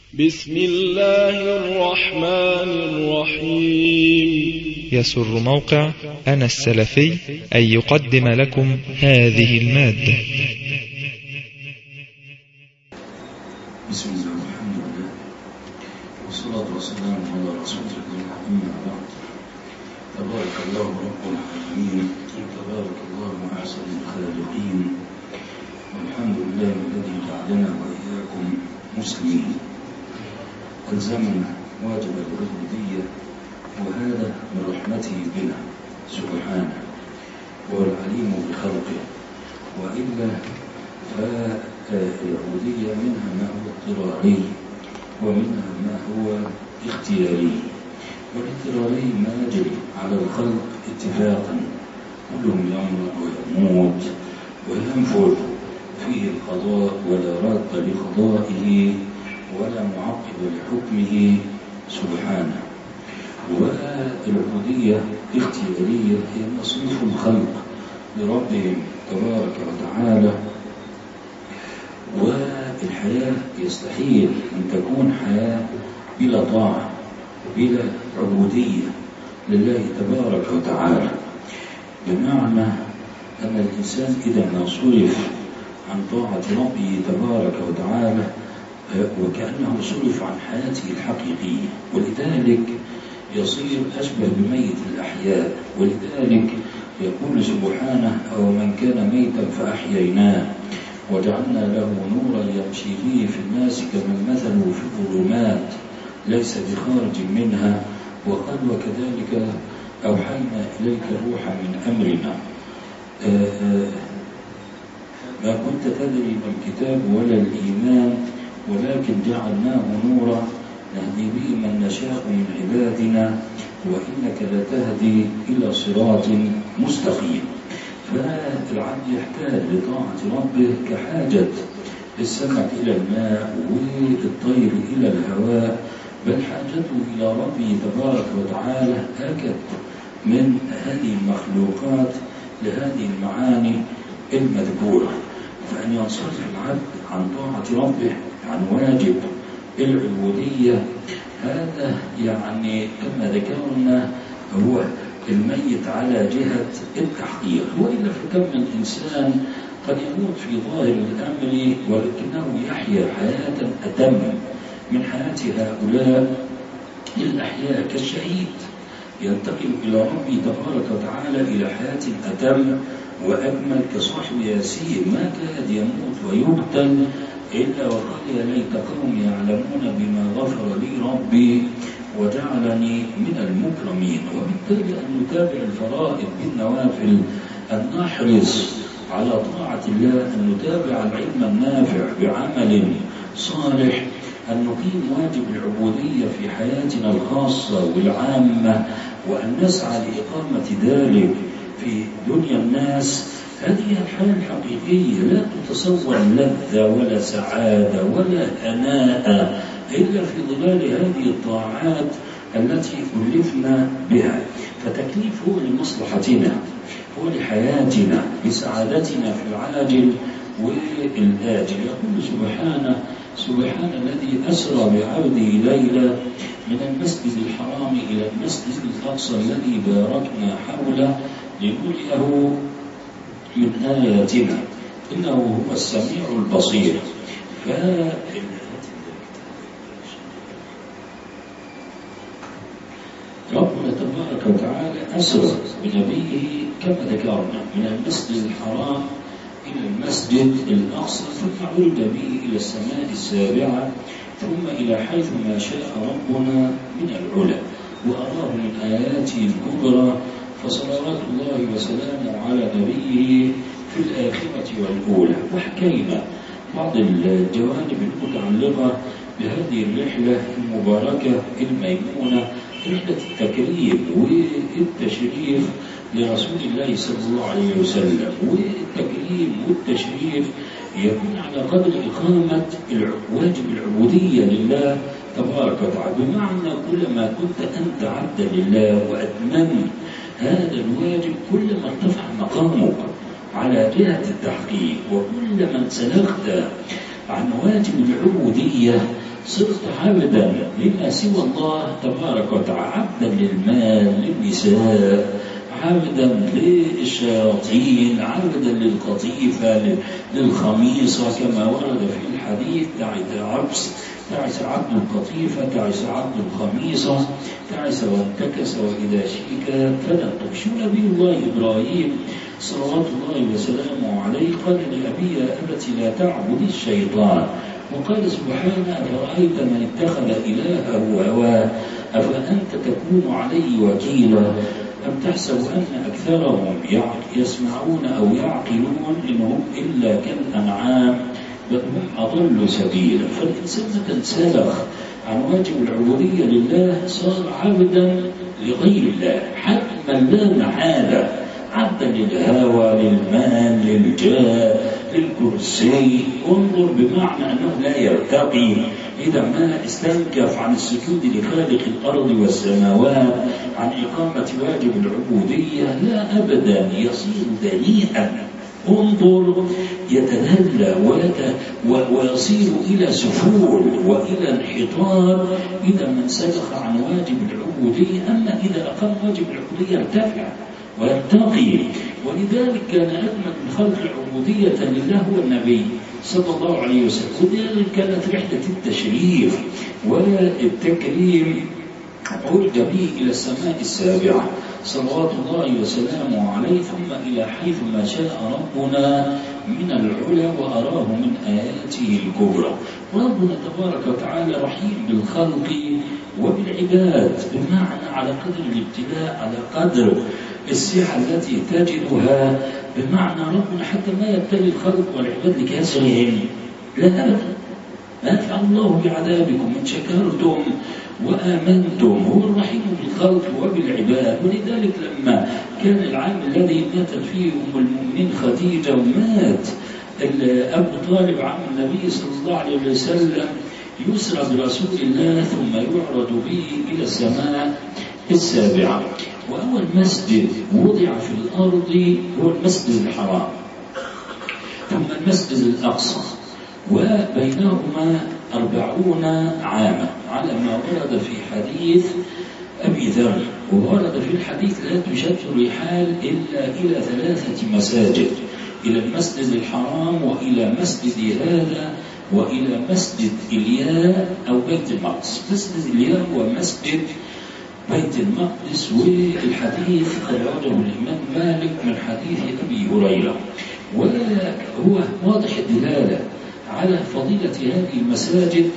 بسم الله الرحمن الرحيم. يسر موقع أنا السلفي أن يقدم لكم هذه المادة. بسم الله والحمد لله والصلاة والسلام على رسول الله أما بعد. تبارك الله رب العالمين وتبارك الله أحسن الخالقين، والحمد لله الذي جعلنا وإياكم مسلمين. ألزمنا واجب العبودية، وهذا من رحمته بنا سبحانه، وهو العليم بخلقه. وإلا فالعبودية منها ما هو اضطراري ومنها ما هو اختياري. والاضطراري ما يجري على الخلق اتفاقا، كلهم يمرض ويموت وينفذ فيه القضاء، ولا راد لقضائه ولا معقب لحكمه سبحانه. والعبودية الاختيارية هي مصروف الخلق لربهم تبارك وتعالى. والحياة يستحيل أن تكون حياة بلا طاعة بلا عبودية لله تبارك وتعالى، بمعنى أن الإنسان إذا ما صرف عن طاعة ربه تبارك وتعالى وكأنه صرف عن حياته الحقيقية، ولذلك يصير أشبه بميت الأحياء. ولذلك يقول سبحانه: أو من كان ميتا فأحييناه وجعلنا له نورا يمشي به في الناس كمن مثله في الظلمات ليس بخارج منها. وقال: وكذلك أوحينا إليك روحا من أمرنا ما كنت تدري ما الكتاب ولا الإيمان ولكن جعلناه نورا نهدي به من نشاء من عبادنا وإنك لتهدي إلى صراط مستقيم. فالعبد يحتاج لطاعة ربه كحاجة السمك إلى الماء والطير إلى الهواء، بل حاجته إلى ربه تبارك وتعالى أكد من هذه المخلوقات لهذه المعاني المذكورة. فأن ينصرف العبد عن طاعة ربه، عن واجب العبودية، هذا يعني كما ذكرنا هو الميت على جهة التحقيق. وإلا فكم من إنسان قد يموت في ظاهر الأمر ولكنه يحيا حياة أتم من حياة هؤلاء الأحياء، كالشهيد ينتقل إلى ربه تبارك وتعالى إلى حياة أتم وأكمل، كصاحب ياسين ما كاد يموت ويقتل إلا وقال: يا ليت قوم يعلمون بما غفر لي ربي وجعلني من المكرمين. وبالتالي أن نتابع الفرائض بالنوافل، أن نحرص على طاعة الله، أن نتابع العلم النافع بعمل صالح، أن نقيم واجب العبودية في حياتنا الخاصة والعامة، وأن نسعى لإقامة ذلك في دنيا الناس. هذه الحياة الحقيقية لا تتصور لذة ولا سعادة ولا هناء إلا في ظلال هذه الطاعات التي كلفنا بها. فتكليف هو لمصلحتنا، هو لحياتنا، لسعادتنا في العاجل والآجل. يقول سبحانه: سبحان الذي أسرى بعبده ليلا من المسجد الحرام إلى المسجد الأقصى الذي باركنا حوله لنريه من آياتنا إنه هو السميع البصير. ربنا تبارك وتعالى أسرى بنبيه كما ذكرنا من المسجد الحرام إلى المسجد الأقصى، ثم عرج به إلى السماء السابعة، ثم إلى حيث ما شاء ربنا من العلا، وأراه من آياته الكبرى. فصلوات الله وسلامه على نبيه في الآخرة والأولى. وحكينا بعض الجوانب المتعلقة بهذه الرحلة المباركة الميمونة، رحلة التكريم والتشريف لرسول الله صلى الله عليه وسلم. والتكريم والتشريف يكون على قدر إقامة واجب العبودية لله تبارك وتعالى، بمعنى كلما كنت أنت عبدا لله وأتممت هذا الواجب كلما ارتفع مقامك على جهة التحقيق، وكلما انسلخت عن واجب العبودية صرت عبدا لما سوى الله تبارك وتعالى، عبدا للمال، للنساء، عبدا للشياطين، عبدا للقطيفة، للخميصة، كما ورد في الحديث: تعس عبد القطيفة، تعس عبد الخميصة، تعس وانتكس وإذا شيك فلن تغش. نبي الله إبراهيم صلوات الله وسلامه عليه قال لأبي: يا أبت لا تعبد الشيطان. وقال سبحانه: أفرأيت من اتخذ إلهه هواه أفأنت تكون عليه وكيلا أم تحسب أن أكثرهم يسمعون أو يعقلون إنهم إلا كالأنعام بل هم أضل سبيلا. فالإنسان متى انسلخ عن واجب العبودية لله صار عبدا لغير الله حتما لا محالة، عبدا للهوى، للمال، للجاه، للكرسي. انظر بمعنى أنه لا يرتقي إذا ما استنكف عن السجود لخالق الأرض والسماوات، عن إقامة واجب العبودية، لا أبدا، يصير دنيئا. انظر يتدلى ويصير إلى سفول وإلى انحطاط إذا ما انسلخ عن واجب العبودية. أما إذا أقام واجب العبودية ارتفع ويرتقي. ولذلك كان أجمل من خلق العبودية لله هو النبي صلى الله عليه وسلم. ولذلك كانت رحلة التشريف والتكريم عرج به إلى السماء السابعة صلوات الله وسلامه عليه، ثم إلى حيث ما شاء ربنا من العلا وأراه من آياته الكبرى. ربنا تبارك وتعالى رحيم بالخلق وبالعباد، بمعنى على قدر الابتلاء، على قدر السعة التي تجدها، بمعنى ربنا حتى ما يبتلي الخلق والعباد لكسرهم، لا أبدا. ما يفعل الله بعذابكم إن شكرتم وآمنتم. هو الرحيم بالخلق وبالعباد. ولذلك لما كان العام الذي ماتت فيه أم المؤمنين خديجة ومات أبو طالب عم النبي صلى الله عليه وسلم، يسرى برسول الله ثم يعرض به إلى السماء السابعة. وأول مسجد وضع في الأرض هو المسجد الحرام، ثم المسجد الأقصى، وبينهما 40 عاما على ما ورد في حديث أبي ذر. وورد في الحديث: لا تشد الرحال إلا إلى 3 مساجد، إلى المسجد الحرام وإلى مسجد هذا وإلى مسجد إلياء أو بيت المقدس. مسجد إلياء هو مسجد بيت المقدس. والحديث خرجه الإمام مالك من حديث أبي هريرة، وهو واضح الدلالة على فضيلة هذه المساجد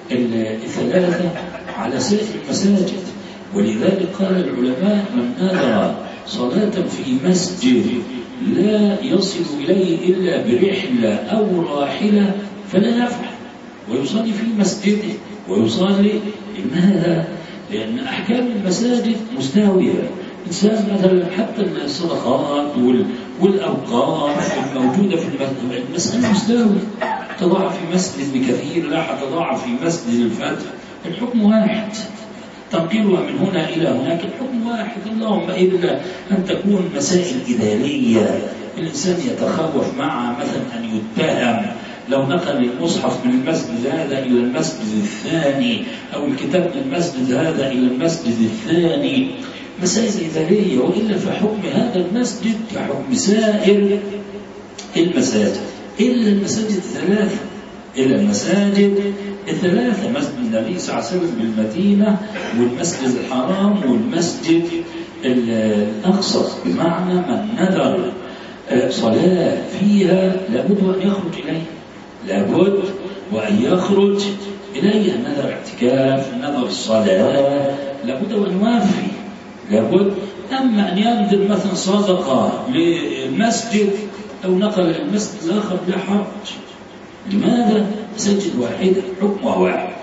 3 على سائر المساجد. ولذلك قال العلماء: من نذر صلاة في مسجد لا يصل إليه إلا برحلة أو راحلة فلا يفعل، ويصلي في مسجده ويصلي. لماذا؟ لأن أحكام المساجد مستوية. إنسان مثلا حتى الصدقات والأوقاف الموجودة في المسألة مستوية. تضاع في مسجد بكثير، لا تضاع في مسجد الفتح، الحكم واحد، تنقلها من هنا إلى هناك الحكم واحد. اللهم إلا أن تكون مسائل إدارية الإنسان يتخوف معها، مثلا أن يتهم لو نقل المصحف من المسجد هذا إلى المسجد الثاني، أو الكتاب من المسجد هذا إلى المسجد الثاني، مسائل إدارية. وإلا فحكم هذا المسجد كحكم سائر المساجد، إلا المساجد 3، إلى المساجد 3: مسجد النبي صلى الله عليه وسلم بالمدينة، والمسجد الحرام، والمسجد الأقصى. بمعنى من نذر صلاة فيها لابد أن يخرج إليه، لابد وأن يخرج إليه. نذر اعتكاف، نذر الصلاة، لابد وأن يوافي، لابد. أما أن ينذر مثلا صدقة للمسجد أو نقل المسجد الآخر لا حرج. لماذا؟ مساجد واحدة، حكمها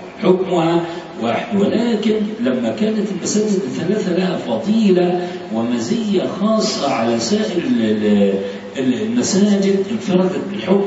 واحد. ولكن لما كانت المساجد 3 لها فضيلة ومزية خاصة على سائر المساجد، انفردت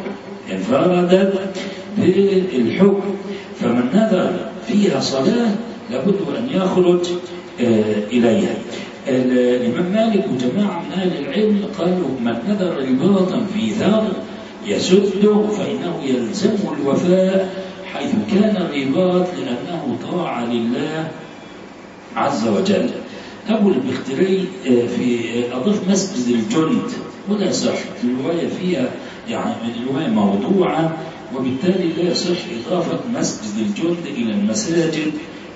بالحكم. فمن نذر فيها صلاة لابد أن يخرج إليها. الإمام مالك وجماعة من أهل العلم قالوا: من نذر رباطا في ثغر يسده فإنه يلزم الوفاء حيث كان الرباط لأنه طاعة لله عز وجل. أبو البختري في أضاف مسجد الجند ولا صح، الرواية فيها يعني الرواية موضوعة، وبالتالي لا يصح إضافة مسجد الجند إلى المساجد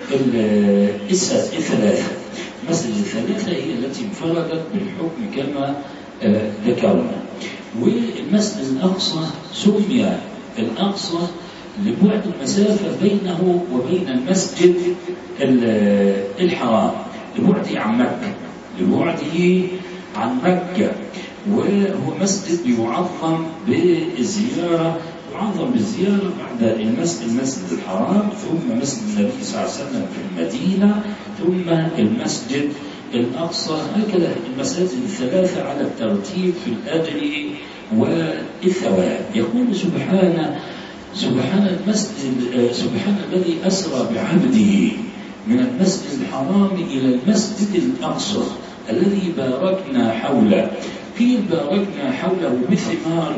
الثلاثة. المساجد الثلاثة هي التي انفردت بالحكم كما ذكرنا. والمسجد الأقصى سمي الأقصى لبعد المسافة بينه وبين المسجد الحرام، لبعده عن مكة، لبعده عن مكة. وهو مسجد يعظم بالزيارة، يعظم بالزيارة بعد المسجد الحرام، ثم مسجد النبي صلى الله عليه وسلم في المدينة، ثم المسجد الأقصى. هكذا المساجد الثلاثة على الترتيب في الأجر والثواب. يقول سبحان الذي أسرى بعبده من المسجد الحرام إلى المسجد الأقصى الذي باركنا حوله. قيل باركنا حوله بثمار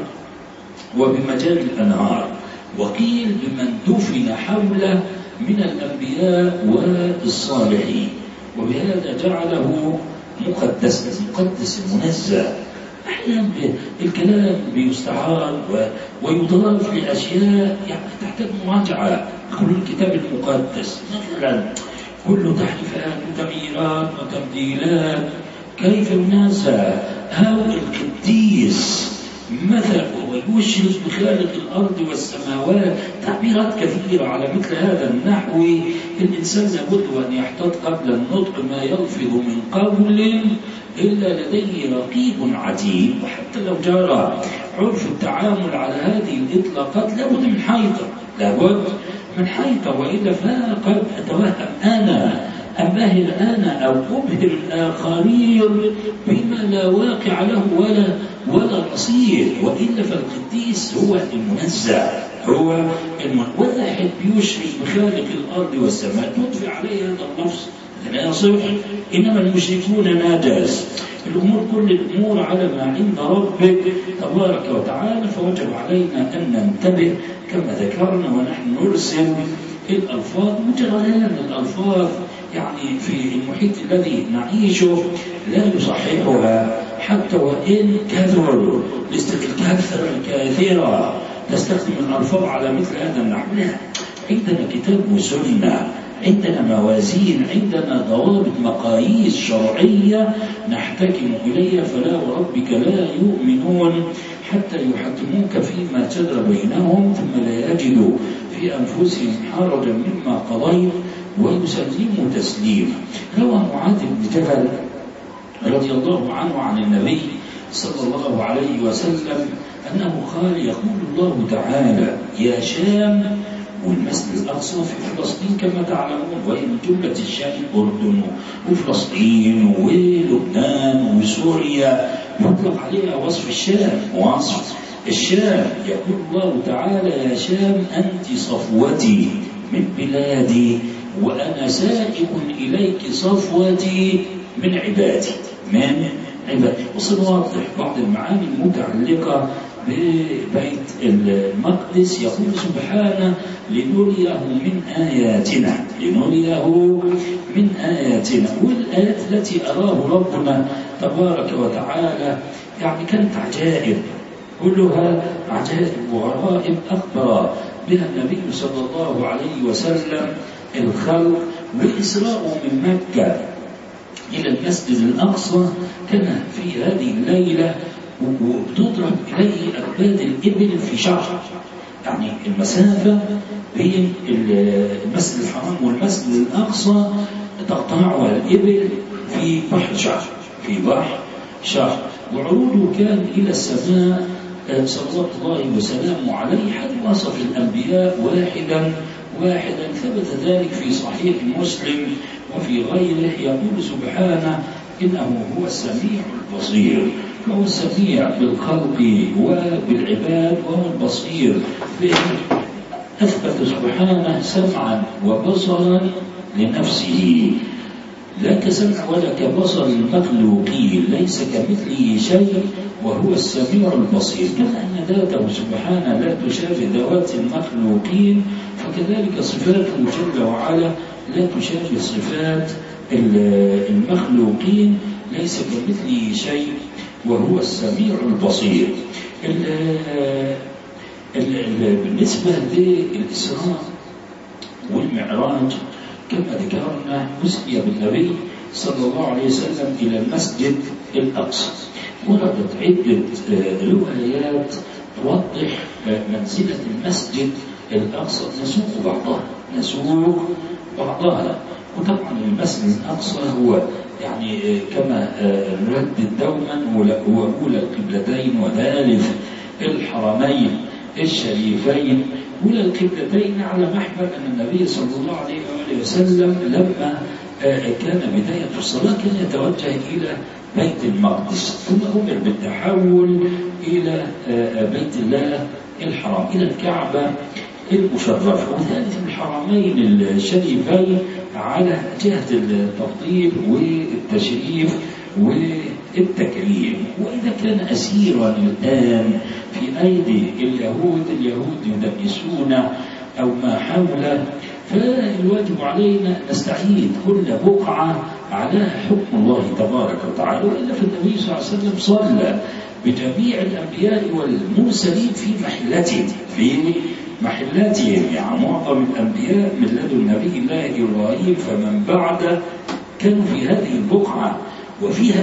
وبمجاري الأنهار، وقيل بمن دفن حوله من الأنبياء والصالحين، وبهذا جعله مقدس منزه. أحيانا الكلام بيستعار ويضاف لأشياء يعني تحتاج مراجعة. كل الكتاب المقدس مثلا كل تحريفات وتغييرات وتبديلات، كيف ينازع هؤلاء القديس مثلا وهو يشرك بخالق الأرض والسماوات؟ تعبيرات كثيرة على مثل هذا النحو. الإنسان لابد أن يحتاط قبل النطق ما يلفظ من قول إلا لديه رقيب عتيد. وحتى لو جرى عرف التعامل على هذه الإطلاقات لابد من حيطة، لابد من حيطة، وإلا فقد أتوهم أنا أبهر أنا أو أبهر الآخرين بما لا واقع له ولا رصيد. وإلا فالقديس هو المنزع، هو والواحد بيشرك بخالق الأرض والسماء تطفي عليه هذا اللفظ لا يصح. إنما المشركون نجس. كل الأمور على ما عند ربك تبارك وتعالى، فوجب علينا أن ننتبه كما ذكرنا ونحن نرسل الألفاظ. وجريان الألفاظ يعني في المحيط الذي نعيشه لا يصححها، حتى وإن كثر الكثرة الكثيرة تستخدم الألفاظ على مثل هذا النحو. عندنا كتاب وسنة، عندنا موازين، عندنا ضوابط مقاييس شرعية نحتكم إليها. فلا وربك لا يؤمنون حتى يحكموك فيما شجر بينهم ثم لا يجدوا في أنفسهم حرجا مما قضيت ويسلموا تسليما. روى معاذ بن جبل رضي الله عنه عن النبي صلى الله عليه وسلم أنه قال: يقول الله تعالى: يا شام، والمسجد الأقصى في فلسطين كما تعلمون، وهي من جملة الشام الأردن وفلسطين ولبنان وسوريا، يطلق عليها وصف الشام، وصف الشام. يقول الله تعالى: يا شام أنت صفوتي من بلادي، وأنا سائق إليك صفوتي من عبادي، من عبادي. وسنوضح بعض المعاني المتعلقة ببيت المقدس. يقول سبحانه: لنريه من آياتنا، لنريه من آياتنا. والآيات التي أراه ربنا تبارك وتعالى يعني كانت عجائب، كلها عجائب وغرائب أخبر بها النبي صلى الله عليه وسلم الخلق. وإسراء من مكة إلى المسجد الأقصى كان في هذه الليلة وتضرب إليه أكباد الإبل في شهر. يعني المسافة بين المسجد الحرام والمسجد الأقصى تقطعها الإبل في بحر شهر، في بحر شهر. وعروضه كان إلى السماء صلوات الله وسلامه عليه، حتى وصف الأنبياء واحدا واحدا. ثبت ذلك في صحيح مسلم وفي غيره. يقول سبحانه: إنه هو السميع البصير. فهو السميع بالخلق وبالعباد، وهو البصير به. أثبت سبحانه سمعا وبصرا لنفسه. لا كسمع ولا كبصر المخلوقين، ليس كمثله شيء وهو السميع البصير. كما أن ذاته سبحانه لا تشافي ذوات المخلوقين، فكذلك صفاته جل وعلا لا تشافي صفات المخلوقين، ليس كمثله شيء وهو السميع البصير. بالنسبة للإسراء والمعراج كما ذكرنا أسري بالنبي صلى الله عليه وسلم إلى المسجد الأقصى. وردت عدة روايات توضح منزلة المسجد الأقصى نسوق بعضها. وطبعا المسجد الأقصى هو يعني كما نردد دوما هو أولى القبلتين وثالث الحرمين الشريفين. أولى القبلتين على محمل أن النبي صلى الله عليه وآله وسلم لما كان بداية الصلاة كان يتوجه إلى بيت المقدس، ثم أمر بالتحول إلى بيت الله الحرام، إلى الكعبة المشرفة. وثالث الحرمين الشريفين على جهة التفضيل والتشريف والتكريم. وإذا كان أسيرا الآن في أيدي اليهود يدنسون أو ما حوله، فالواجب علينا نستعيد كل بقعة على حكم الله تبارك وتعالى. وإلا فالنبي صلى الله عليه وسلم صلى بجميع الأنبياء والمرسلين في محلاتهم. يعني معظم الأنبياء من لدن نبي الله إبراهيم فمن بعد كانوا في هذه البقعة وفيها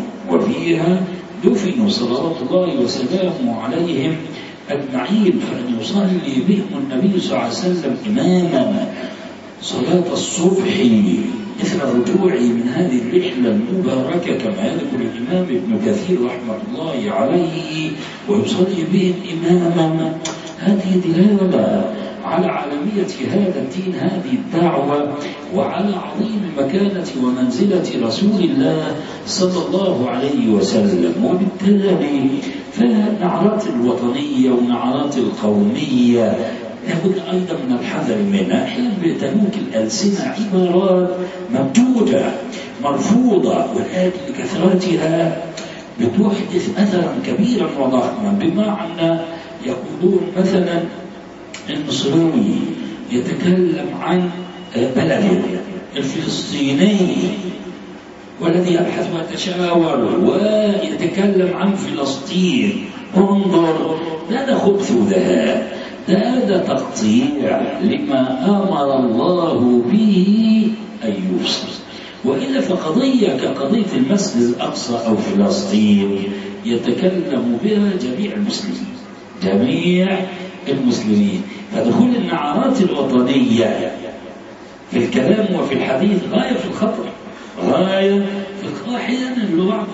دفنوا صلوات الله وسلامه عليهم أجمعين. فأن يصلي بهم النبي صلى الله عليه وسلم إماما صلاة الصبح إثر الرجوع من هذه الرحلة المباركة كما يذكر الإمام ابن كثير رحمة الله عليه، ويصلي بهم إماما، هذه دلالة على عالمية هذا الدين، هذه الدعوة، وعلى عظيم مكانة ومنزلة رسول الله صلى الله عليه وسلم. وبالتالي فالنعرات الوطنية ونعرات القومية لابد أيضا من الحذر منها. أحيانا بتنوك الألسنة عبارات ممجودة مرفوضة، ولكن لكثرتها بتحدث أثرا كبيرا وضخما. بمعنى يقولون مثلا المصري يتكلم عن بلده الفلسطيني والذي يبحث ويتشاور ويتكلم عن فلسطين، انظر هذا خبث ذهاب، هذا تقطيع لما أمر الله به أن يوصل. وإلا فقضية كقضية المسجد الأقصى أو فلسطين يتكلم بها جميع المسلمين. فدخول النعرات الوطنية في الكلام وفي الحديث غاية في الخطر، أحيانا البعض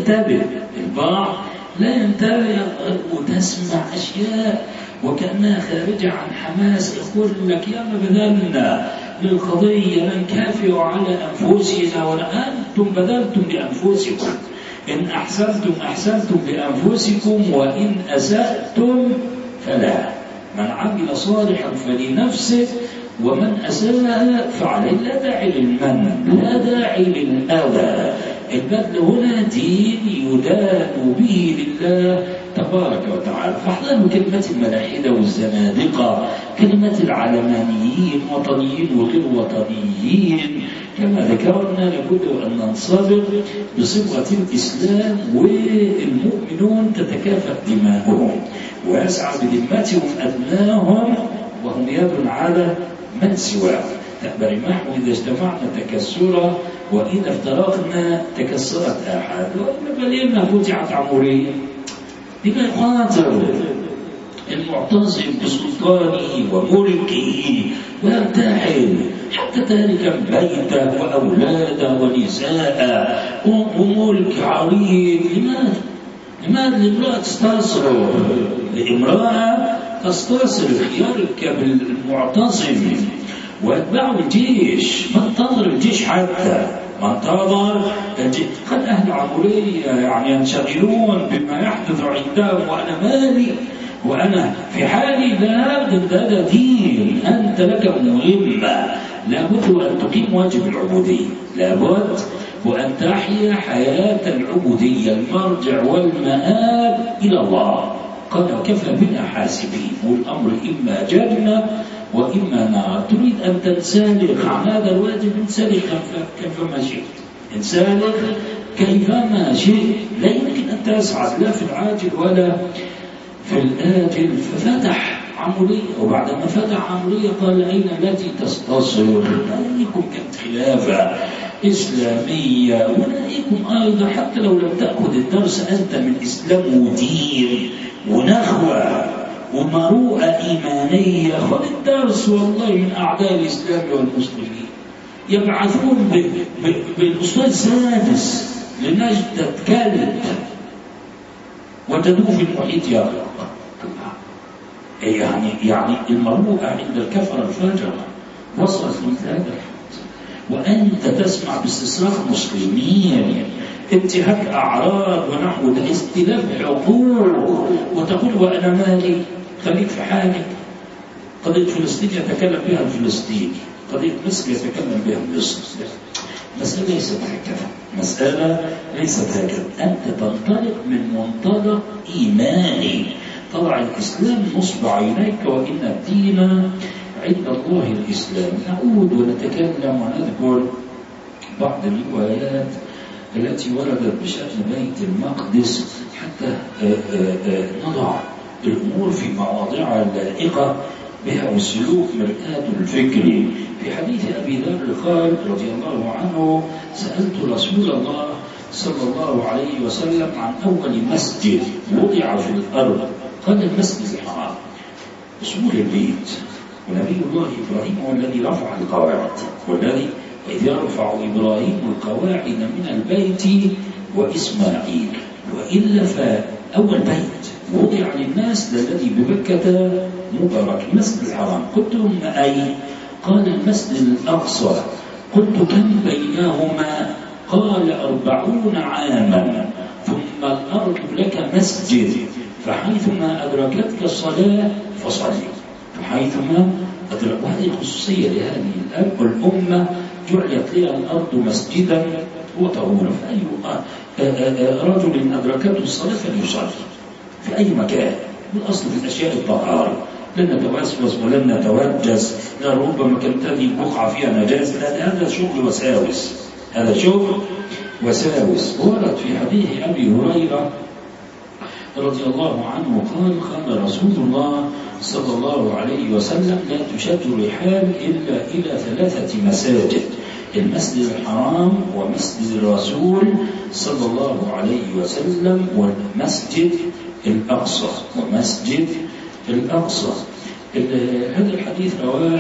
لا ينتبه وتسمع أشياء وكأنها خارجة عن حماس. يقول لك يا ما بذلنا للقضية ننكافئ على أنفسنا، وأنتم بذلتم لأنفسكم، إن أحسنتم لأنفسكم وإن أسأتم فلا، من عمل صالحا فلنفسه ومن أساء فعليه. لا داعي للمن، لا داعي للأذى. البذل هنا دين يدان به لله تبارك وتعالى. فاحذروا كلمة الملاحدة والزنادقة، كلمة العلمانيين، وطنيين وغير وطنيين. كما ذكرنا لابد أن ننصبر بصبغة الإسلام، والمؤمنون تتكافأ دماؤهم ويسعى بذمتهم أدناهم وهم يد على من سواه. برماح إذا اجتمعنا تكسرا وإذا افترقنا تكسرت أحد. وإذا بلينا فتحت عمرية بما يخاطر المعتصم بسلطانه وملكه ويرتحل حتى تارك بيته وأولاده ونساء وملك عريض. لماذا الامرأة تستصرف؟ الامرأة تستصرف خيارك بالمعتصم واتبعوا الجيش. ما انتظر الجيش حتى ما انتظر الجيش. قد أهل عمرية يعني ينشغلون بما يحدث عندهم، وأنا مالي وأنا في حالي. لا، هذا دين، أنت لك مهمة، لابد وأن تقيم واجب العبودية، لابد وأن تحيا حياة العبودية، المرجع والمآب إلى الله. قال كفى بنا حاسبين، والأمر إما جنة وإما نار. تريد أن تنسلخ عن هذا الواجب، انسلخ كيفما شئت، انسلخ كيفما شئت، لا يمكن أن تسعد لا في العاجل ولا في الآجل. ففتح عملية، وبعدما فتح عملية قال أين التي تستصر؟ نلاقيكم كانت خلافة إسلامية، ونلاقيكم أيضا حتى لو لم تأخذ الدرس أنت من إسلام ودين ونخوة ومروءة إيمانية، خذ الدرس والله من أعداء الإسلام والمسلمين. يبعثون بالأسود سادس لنجدة كلب وتدوب في المحيط يا رب. يعني المروءة عند الكفرة الفاجرة وصلت مثل هذا الحد، وأنت تسمع باستصراخ مسلمين، انتهاك أعراض ونحو استلاف حقوق، وتقول وأنا مالي، خليك في حالك. قضية فلسطين يتكلم بها الفلسطيني، قضية مصر يتكلم بها مصر. مسألة ليست هكذا، مسألة ليست هكذا. أنت تنطلق من منطلق إيماني، طبعا الإسلام نصب عينيك وإن الدين عند الله الإسلام. نعود ونتكلم ونذكر بعض الروايات التي وردت بشأن بيت المقدس حتى نضع الأمور في مواضعها اللائقة بها، والسلوك مرآة الفكر. في حديث أبي ذر قال رضي الله عنه: سألت رسول الله صلى الله عليه وسلم عن أول مسجد وضع في الأرض، قال المسجد الحرام، أصول البيت. ونبي الله إبراهيم هو الذي رفع القواعد، والذي إذ يرفع إبراهيم القواعد من البيت وإسماعيل. وإلا فأول بيت وضع للناس الذي بمكة مبارك المسجد الحرام. قلت لهم أي؟ قال المسجد الأقصى. قلت كم بينهما؟ قال 40 عاما. ثم الأرض لك مسجد، فحيثما أدركتك الصلاة فصلي، فحيثما أدرك. وهذه الخصوصية لهذه الأمة، جعلت لها الأرض مسجدا وطهورا، فأي رجل أدركته الصلاة فليصلي في أي مكان. والأصل في الأشياء الطهارة، لن نتوسوس ولن نتوجس، لا ربما كانت هذه البقعة فيها نجاسة، هذا شغل وساوس، هذا شغل وساوس. ورد في حديث أبي هريرة رضي الله عنه قال: قال رسول الله صلى الله عليه وسلم: لا تشد الرحال إلا إلى 3 مساجد، المسجد الحرام ومسجد الرسول صلى الله عليه وسلم والمسجد الأقصى، ومسجد الأقصى. هذا الحديث رواه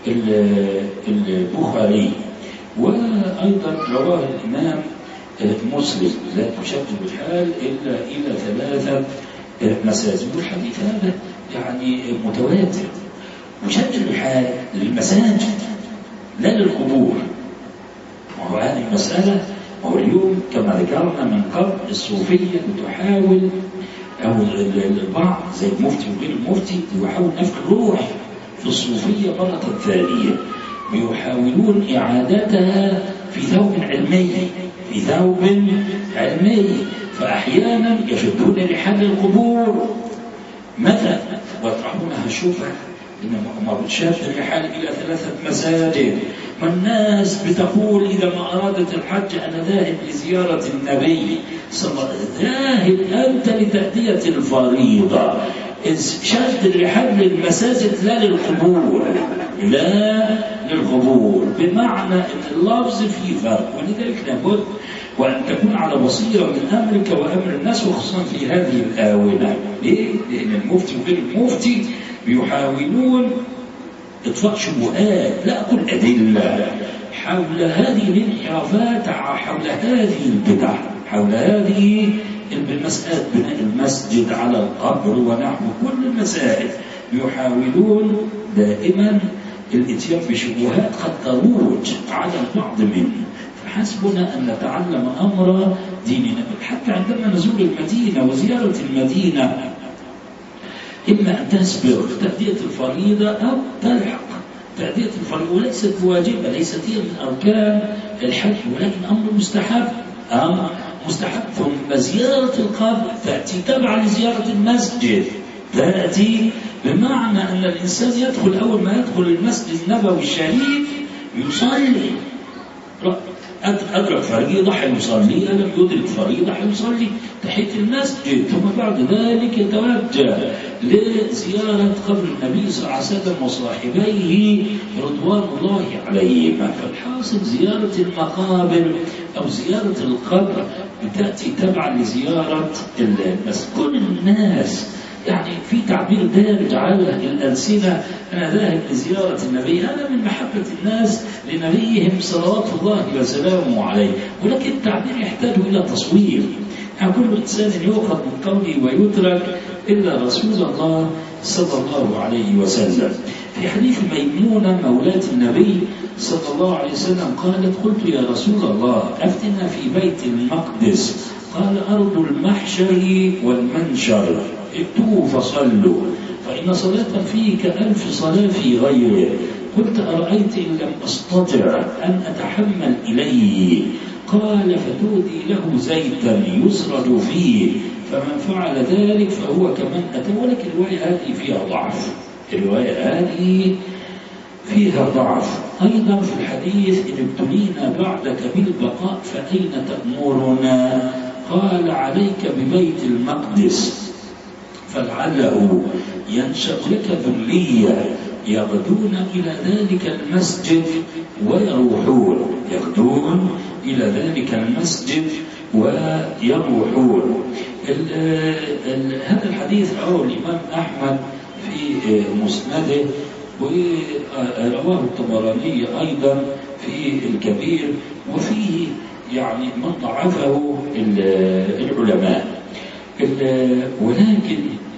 البخاري، وأيضا رواه الإمام مسلم: لا تشد الرحال إلا إلى 3 مساجد. والحديث هذا يعني متواتر. وشد الرحال للمساجد لا للقبور. وهو هذه المسألة، وهو اليوم كما ذكرنا من قبل الصوفية بتحاول، أو البعض زي المفتي وغير المفتي يحاول نفخ الروح في الصوفية مرة ثانية، ويحاولون إعادتها في ثوب علمي، في ثوب علمي. فأحيانا يشدون رحال القبور مثلا ويطرحونها شبهة إنما شد الرحال إلى 3 مساجد. والناس بتقول إذا ما أرادت الحج أنا ذاهب لزيارة النبي صلى الله عليه وسلم. ذاهب أنت لتأدية الفريضة. شد الرحال للمساجد لا للقبور، لا للقبور، بمعنى أن اللفظ فيه فرق. ولذلك لابد وأن تكون على بصيرة من أمرك وأمر الناس، وخصوصا في هذه الآونة. ليه؟ لأن المفتي وغير المفتي بيحاولون إطفاء شبهات، لا أقول أدلة، حول هذه الانحرافات، حول هذه البدع، حول هذه المسألة، بناء المسجد على القبر ونحو كل المسائل. يحاولون دائما الاتيان بشبهات قد تروج على البعض منه. فحسبنا أن نتعلم أمر ديننا. حتى عندما نزور المدينة وزيارة المدينة، إما أن تسبق تأدية الفريضة أو تلحق تأدية الفريضة، وليست واجبة، ليست هي من أركان الحج، ولكن أمر مستحب، أمر مستحب. ثم زيارة القبر تأتي تبع لزيارة المسجد، تأتي بمعنى أن الإنسان يدخل، أول ما يدخل المسجد النبوي الشريف يصلي، أدرك فريضة حيصلي، لم يدرك فريضة حيصلي تحية المسجد، ثم بعد ذلك يتوجه لزيارة قبر النبي صلى الله عليه وسلم وصاحبيه رضوان الله عليهم. فالحاصل زيارة المقابر أو زيارة القبر بتأتي تبعا لزيارة المسجد. كل الناس يعني في تعبير دارج على الألسنة، أنا ذاهب لزيارة النبي، أنا من محبة الناس لنبيهم صلوات الله وسلامه عليه، ولكن التعبير يحتاج إلى تصوير. يعني كل إنسان يؤخذ من قوله ويترك إلا رسول الله صلى الله عليه وسلم. في حديث ميمونة مولاة النبي صلى الله عليه وسلم قالت: قلت يا رسول الله أفتنا في بيت المقدس، قال: أرض المحشر والمنشر، ائتوا فصلوا فإن صلاة فيه كألف صلاة في غيره. قلت: أرأيت إن لم أستطع أن أتحمل إليه؟ قال: فتودي له زيتا يسرد فيه، فمن فعل ذلك فهو كمن أتى. ولكن الرواية هذه فيها ضعف، الرواية هذه فيها ضعف. أيضا في الحديث: إن ابتلينا بعدك بالبقاء فأين تأمرنا؟ قال: عليك ببيت المقدس، فلعله ينشأ لك ذرية يغدون إلى ذلك المسجد ويروحون، يغدون إلى ذلك المسجد ويروحون. هذا الحديث رواه الإمام أحمد في مسنده، ورواه الطبراني أيضا في الكبير، وفيه يعني من ضعفه العلماء. ولكن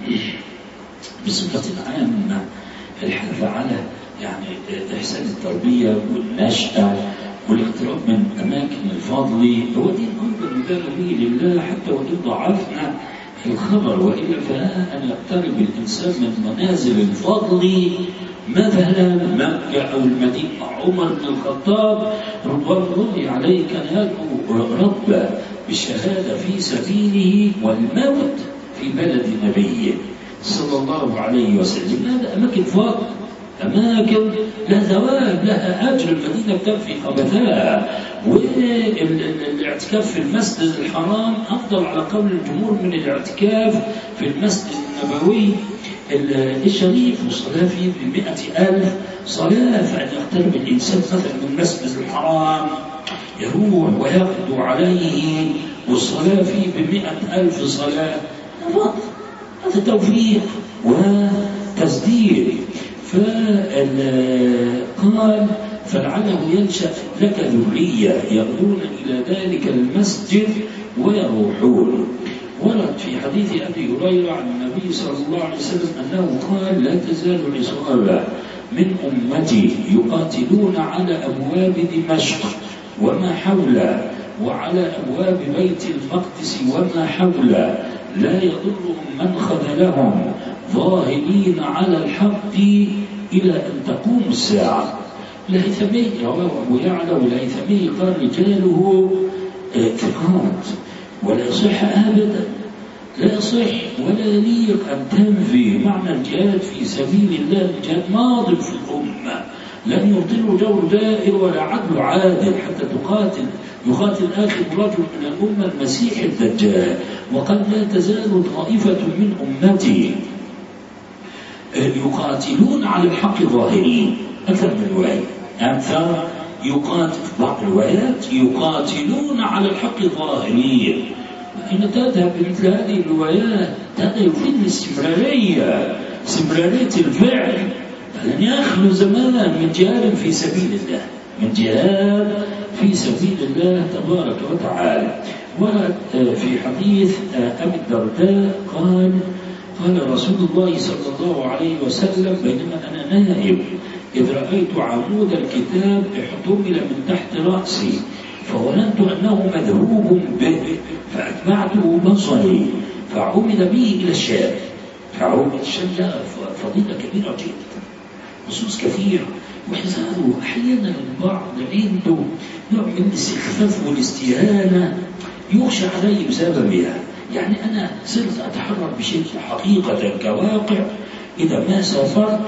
بصفة عامة الحث على يعني إحسان التربية والنشأة والاقتراب من أماكن الفضل هو دين أيضا يبالغ به لله، حتى وإن ضعفنا الخبر، وإلا فأن يقترب الإنسان من منازل الفضل مثلا مكة أو المدينة. عمر بن الخطاب رضوان الله عليه كان يدعو ربه بالشهادة في سبيله والموت في بلد نبيه صلى الله عليه وسلم. هذا أماكن فضل، أماكن لها ثواب، لها أجر. المدينة تكفي خبثها، والاعتكاف في المسجد الحرام أفضل على قول الجمهور من الاعتكاف في المسجد النبوي الشريف، والصلاة فيه ب100,000 صلاة. فأن يقترب الإنسان مثلا من المسجد الحرام يروح ويغدو عليه والصلاة فيه ب100,000 صلاة، هذا توفيق وتسديد. فقال: فلعله ينشأ لك ذرية يغدون إلى ذلك المسجد ويروحون. ورد في حديث أبي هريرة عن النبي صلى الله عليه وسلم أنه قال: لا تزال عصابة من أمتي يقاتلون على أبواب دمشق وما حوله، وعلى أبواب بيت المقدس وما حوله، لا يضرهم من خذلهم، ظاهرين على الحق إلى أن تقوم الساعة. الهيثمي رواه أبو يعلى، والهيثمي قال: رجاله ثقات، ولا يصح أبدا، لا يصح ولا يليق أن تنفي معنى الجهاد في سبيل الله. الجهاد ماض في الأمة، لن يبطلوا جور دائر ولا عدل عادل حتى يقاتل آخر رجل من الأمة المسيح الدجال. وقد لا تزال طائفة من أمتي يقاتلون على الحق ظاهرين. أكثر من رواية، أكثر يقاتل بعض الروايات يقاتلون على الحق ظاهرين. حين تذهب بمثل هذه الروايات هذا يفيد الاستمرارية، استمرارية الفعل. فلن يخلو زمان من جهاد في سبيل الله، من جهاد في سبيل الله تبارك وتعالى. ورد في حديث أبي الدرداء قال رسول الله صلى الله عليه وسلم: بينما أنا نائم إذ رأيت عمود الكتاب احتمل من تحت رأسي، فظننت أنه مذهوب به، فأتبعته بصري فعمد به إلى الشام. فعمد الشام فضيلة كبيرة جدا، نصوص كثيرة واحذروا أحيانا البعض عنده نوع من الاستخفاف والاستهانة يخشى عليه بسببها. يعني أنا صرت أتحرك بشدة حقيقة كواقع إذا ما سافرت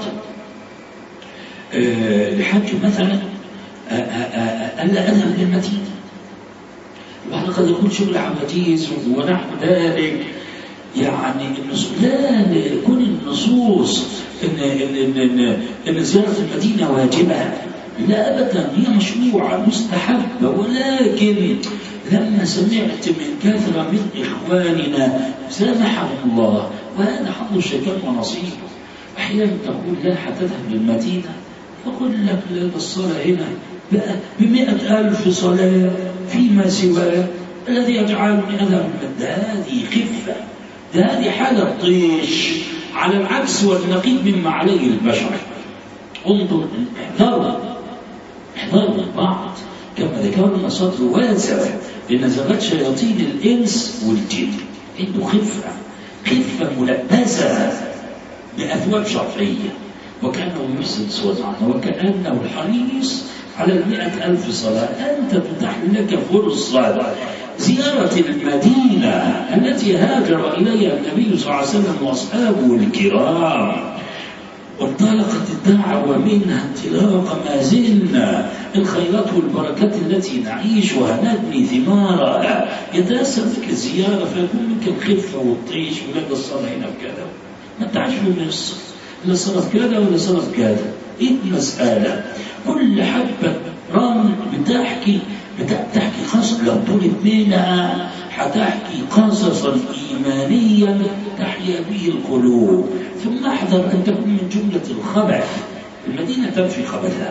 الحج مثلا ألا أذهب للمدينة، وهذا قد يكون شغل عواجيز ونحو ذلك. يعني لا يكون النصوص إن زيارة المدينة واجبة، لا أبدا، هي مشروعة مستحبة، ولكن لما سمعت من كثرة من إخواننا سامحهم الله وهذا حظ الشيطان ونصيبه، أحيانا تقول لا حتذهب للمدينة، يقول لك لا الصلاة هنا بقى ب100,000 صلاة فيما سواه الذي يجعلني أذهب للمدينة. هذه خفة، هذه حالة طيش على العكس والنقيض مما عليه البشر. انظر، احذروا البعض كما ذكرنا صدر واسع لنزغات شياطين الإنس والجن، عنده خفة ملبسة بأثواب شرعية، وكأنه يحسن صنعا وكأنه الحريص على 100,000 صلاة. أنت تتاح لك فرصة زيارة المدينة التي هاجر إليها النبي صلى الله عليه وسلم وأصحابه الكرام، وانطلقت الدعوة منها انطلاقا ما زلنا. الخيرات والبركات التي نعيشها نبني ثمارها، يتأثر بك الزيارة فيكون منك الخفة والطيش، ولاد الصلاة هنا بكذا، ما تعيش في مصر لا صلاة كذا ولا صلاة كذا. إيه المسألة؟ كل حبة رمل بتحكي قصص، لو طولت منها هتحكي قصصا إيمانيا تحيا به القلوب. ثم احذر أن تكون من جملة الخبث. المدينة تنفي خبثها،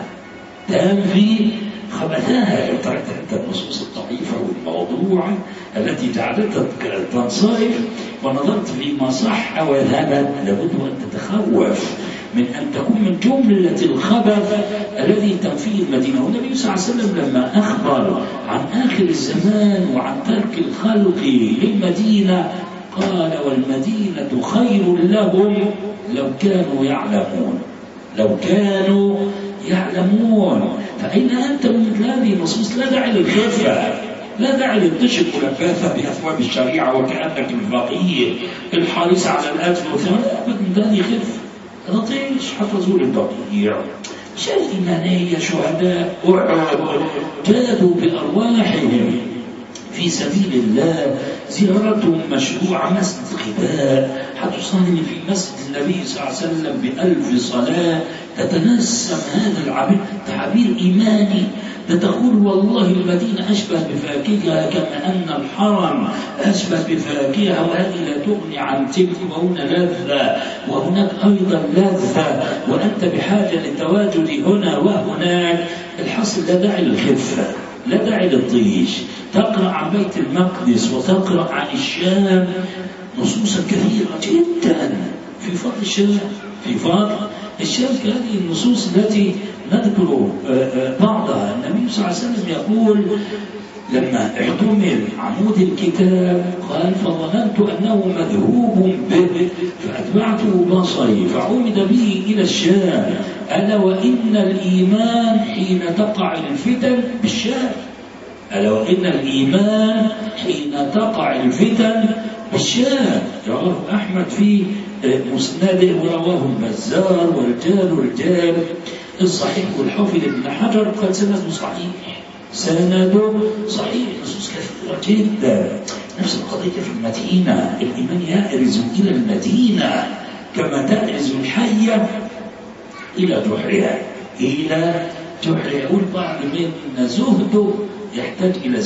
لو تركت النصوص الضعيفة والموضوعة التي جعلتك تنصرف ونظرت فيما صح وذهبت، لابد أن تتخوف من أن تكون من جملة الخبث الذي تنفيه المدينة. والنبي صلى الله عليه وسلم لما أخبر عن آخر الزمان وعن ترك الخلق للمدينة قال والمدينة خير لهم لو كانوا يعلمون. فأين أنت من مثل هذه النصوص؟ لا داعي للخفة، لا داعي للطش الملبثة بأثواب الشريعة وكأنك الفقيه الحريص على الأجر أبدا. هذه خفة، لطيش حتى زور البقيع. شيء إيمانية شهداء جادوا بأرواحهم في سبيل الله، زيارتهم مشروعة. مسجد الخباء حتصلي في مسجد النبي صلى الله عليه وسلم ب1000 صلاة، تتنسم هذا تعبير إيماني، تقول والله المدينة أشبه بفاكهة كما أن الحرم أشبه بفاكهة، وهذه لا تغني عن تلك، وهنا لذة وهناك أيضا لذة، وأنت بحاجة للتواجد هنا وهناك. الحصل لا داعي للخفة، لا داعي للطيش. تقرأ عن بيت المقدس وتقرأ عن الشام نصوصا كثيرة جدا في فضل الشام، هذه النصوص التي نذكر بعضها. النبي صلى الله عليه وسلم يقول لما احتمل عمود الكتاب قال فظننت أنه مذهوب به فأتبعته بصري فعمد به إلى الشام، ألا وإن الإيمان حين تقع الفتن بالشام، رواه أحمد في مسنده ورواه البزار والرجال الصحيح والحافظ ابن حجر قال سنده صحيح. نصوص كثيرة جدا. نفس القضية في المدينة، الإيمان يأرز إلى المدينة كما تأرز الحية إلى جحرها. يقول بعض منا زهده يحتاج إلى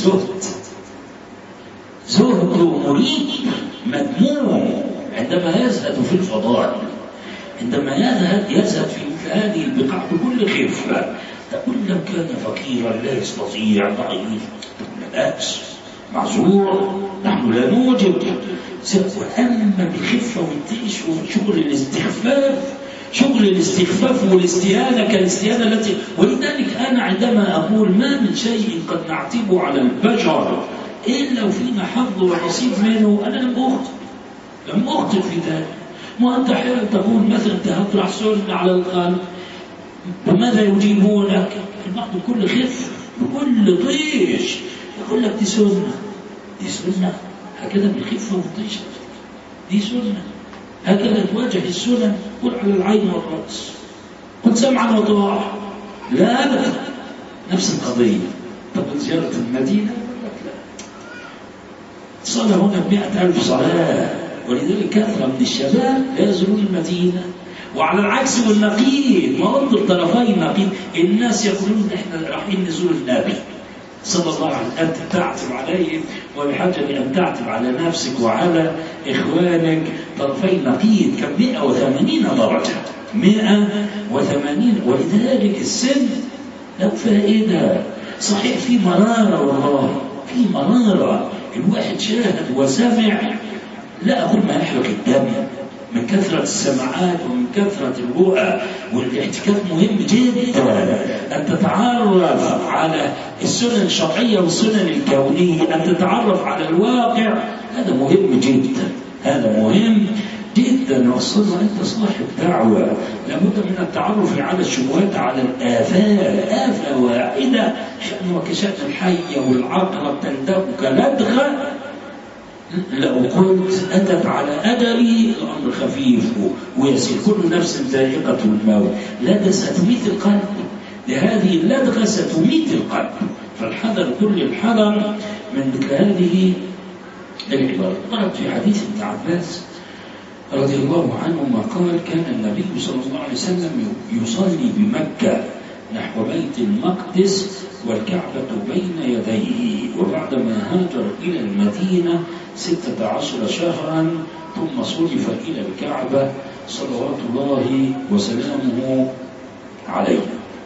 زهد مريب مذموم عندما يزهد في الفضائل، عندما يزهد في مثل هذه البقاع بكل خفة. تقول لو كان فقيرا لا يستطيع ضعيف، لا بأس معذور، نحن لا نوجب. وأما بخفة والتيش شغل الاستخفاف والاستهانة كالاستهانة التي. ولذلك أنا عندما أقول ما من شيء قد نعتبه على البشر إلا وفينا حظ ونصيب منه، أنا لم أخطئ في ذلك. وأنت حين تقول مثلا تهطرح سنة على الخلق، بماذا يجيبونك؟ البعض بكل خف بكل طيش يقول لك دي سنة، دي سنة، هكذا بالخفة والطيش، دي سنة، هكذا تواجه السنة. قل على العين والرأس، قل سمعا وطاعة. لا أبدا، نفس القضية. طب زيارة المدينة لا، صلاة هنا 100,000 صلاة، ولذلك كثرة من الشباب لا يزورون المدينة. وعلى العكس والنقيض، مرض الطرفين نقيض. الناس يقولون احنا رايحين نزور النبي صلى الله عليه وسلم، أنت تعتب عليه وبحاجة أن تعتب على نفسك وعلى إخوانك. طرفين نقيض كم 180 درجة، 180. ولذلك السن له فائدة. صحيح في مرارة، والله في مرارة، الواحد شاهد وسمع، لا أقول ما يحرق الدم من كثرة السماعات ومن كثرة الرؤى. والاعتكاف مهم جدا، أن تتعرف على السنن الشرعية والسنن الكونية، أن تتعرف على الواقع. هذا مهم جدا، هذا مهم جدا. وصلنا أنت صاحب دعوة، لابد من التعرف على الشبهات، على الآفات. آفة واحدة شأنها كشأن الحية والعقرب تندبك لدغة، لو قلت أتت على أجلي الأمر خفيف ويسير. كل نفس ذائقة الموت. لدى ستميت القلب، لهذه اللدغة ستميت القلب. فالحذر كل الحذر من مثل هذه العبارة. ورد في حديث ابن عباس رضي الله عنهما قال: كان النبي صلى الله عليه وسلم يصلي بمكة نحو بيت المقدس والكعبة بين يديه، وبعدما هاجر إلى المدينة 16 شهرا ثم صرف إلى الكعبة صلوات الله وسلامه عليه.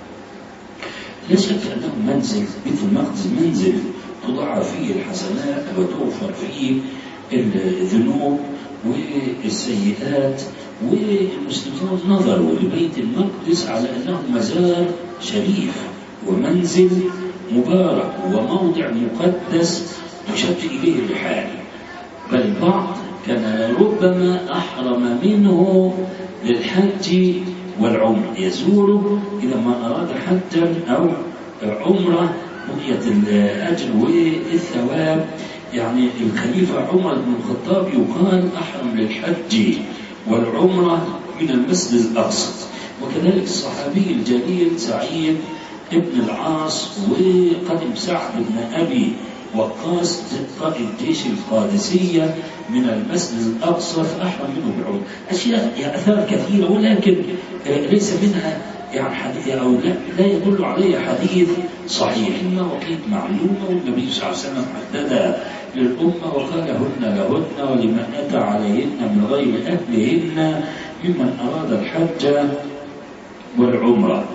لا شك أنه منزل بيت المقدس منزل تضاعف فيه الحسنات وتغفر فيه الذنوب والسيئات. والمسلمون نظروا لبيت المقدس على أنه مزار شريف ومنزل مبارك وموضع مقدس تشد إليه الرحال، بل البعض كان ربما أحرم منه للحج والعمر، يزوره إذا ما أراد حجا أو عمرة بقية الأجر والثواب. يعني الخليفة عمر بن الخطاب يقال أحرم للحج والعمرة من المسجد الأقصى. وكذلك الصحابي الجليل سعيد ابن العاص وقدم سعد بن أبي وقاص قائد جيش القادسية من المسجد الأقصى فأحرم منه بالعمرة. أشياء آثار كثيرة، ولكن ليس منها يعني حديث أو لا يدل عليه حديث صحيح. المواقيت معلومة، والنبي صلى الله عليه وسلم حددها للأمة وقال: هن لهن ولمن أتى عليهن من غير أهلهن ممن أراد الحج والعمرة.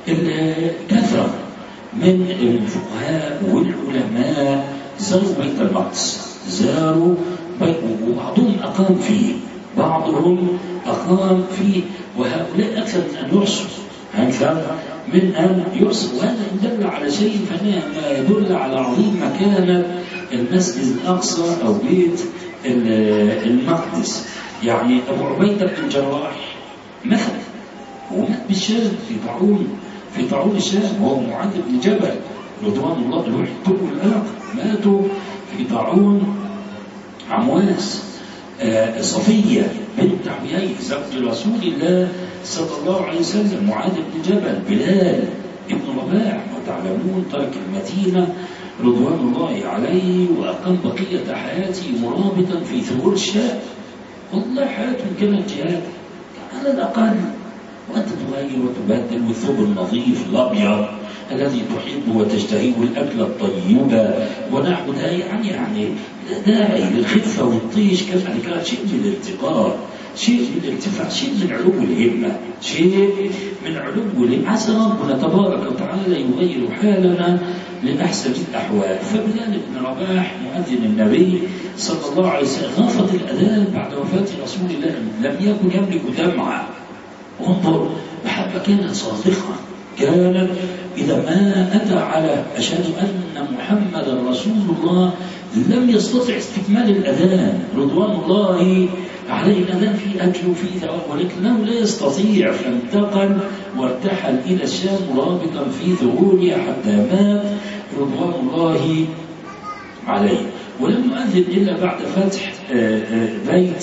كثرة من الفقهاء والعلماء زاروا بيت المقدس، زاروا بيت، وبعضهم أقام فيه، بعضهم أقام فيه، وهؤلاء أكثر من أن يحصوا، أكثر من أن يحصوا. وهذا يدل على شيء، فما يدل على عظيم مكانة المسجد الأقصى أو بيت المقدس. يعني أبو عبيدة بن الجراح مثلا ومات بالشام في طاعون الشام، وهو معاذ بن جبل رضوان الله الوحيد والألق، ماتوا في طاعون عمواس. صفية بنت حيي زوج رسول الله صلى الله عليه وسلم، معاذ بن جبل، بلال ابن رباح، وتعلمون ترك المدينة رضوان الله عليه وأقام بقية حياته مرابطا في ثغور الشام. والله حياته كانت جهاد على الأقل، وأنت تغير وتبدل، والثوب النظيف الأبيض الذي تحب وتشتهيه، الأكلة الطيبة ونحو ذا. يعني لا داعي للخفة والطيش، كما كان شيء من الارتقاء، شيء من الارتفاع، شيء من علو الهمة، شيء من علو الهمة. عسى ربنا تبارك وتعالى يغير حالنا لأحسن الأحوال. فبلال بن رباح مؤذن النبي صلى الله عليه وسلم رفض الأذان بعد وفاة رسول الله، لم يكن يملك دمعة. انظر، محبة كانت صادقة، كانت إذا ما أتى على أشهد أن محمدا رسول الله لم يستطع استكمال الأذان رضوان الله عليه الأذان في أكل وفي ثواب، ولكنه لا يستطيع، فانتقل وارتحل إلى الشام رابطا في ثغورها حتى مات رضوان الله عليه. ولم يؤذن إلا بعد فتح بيت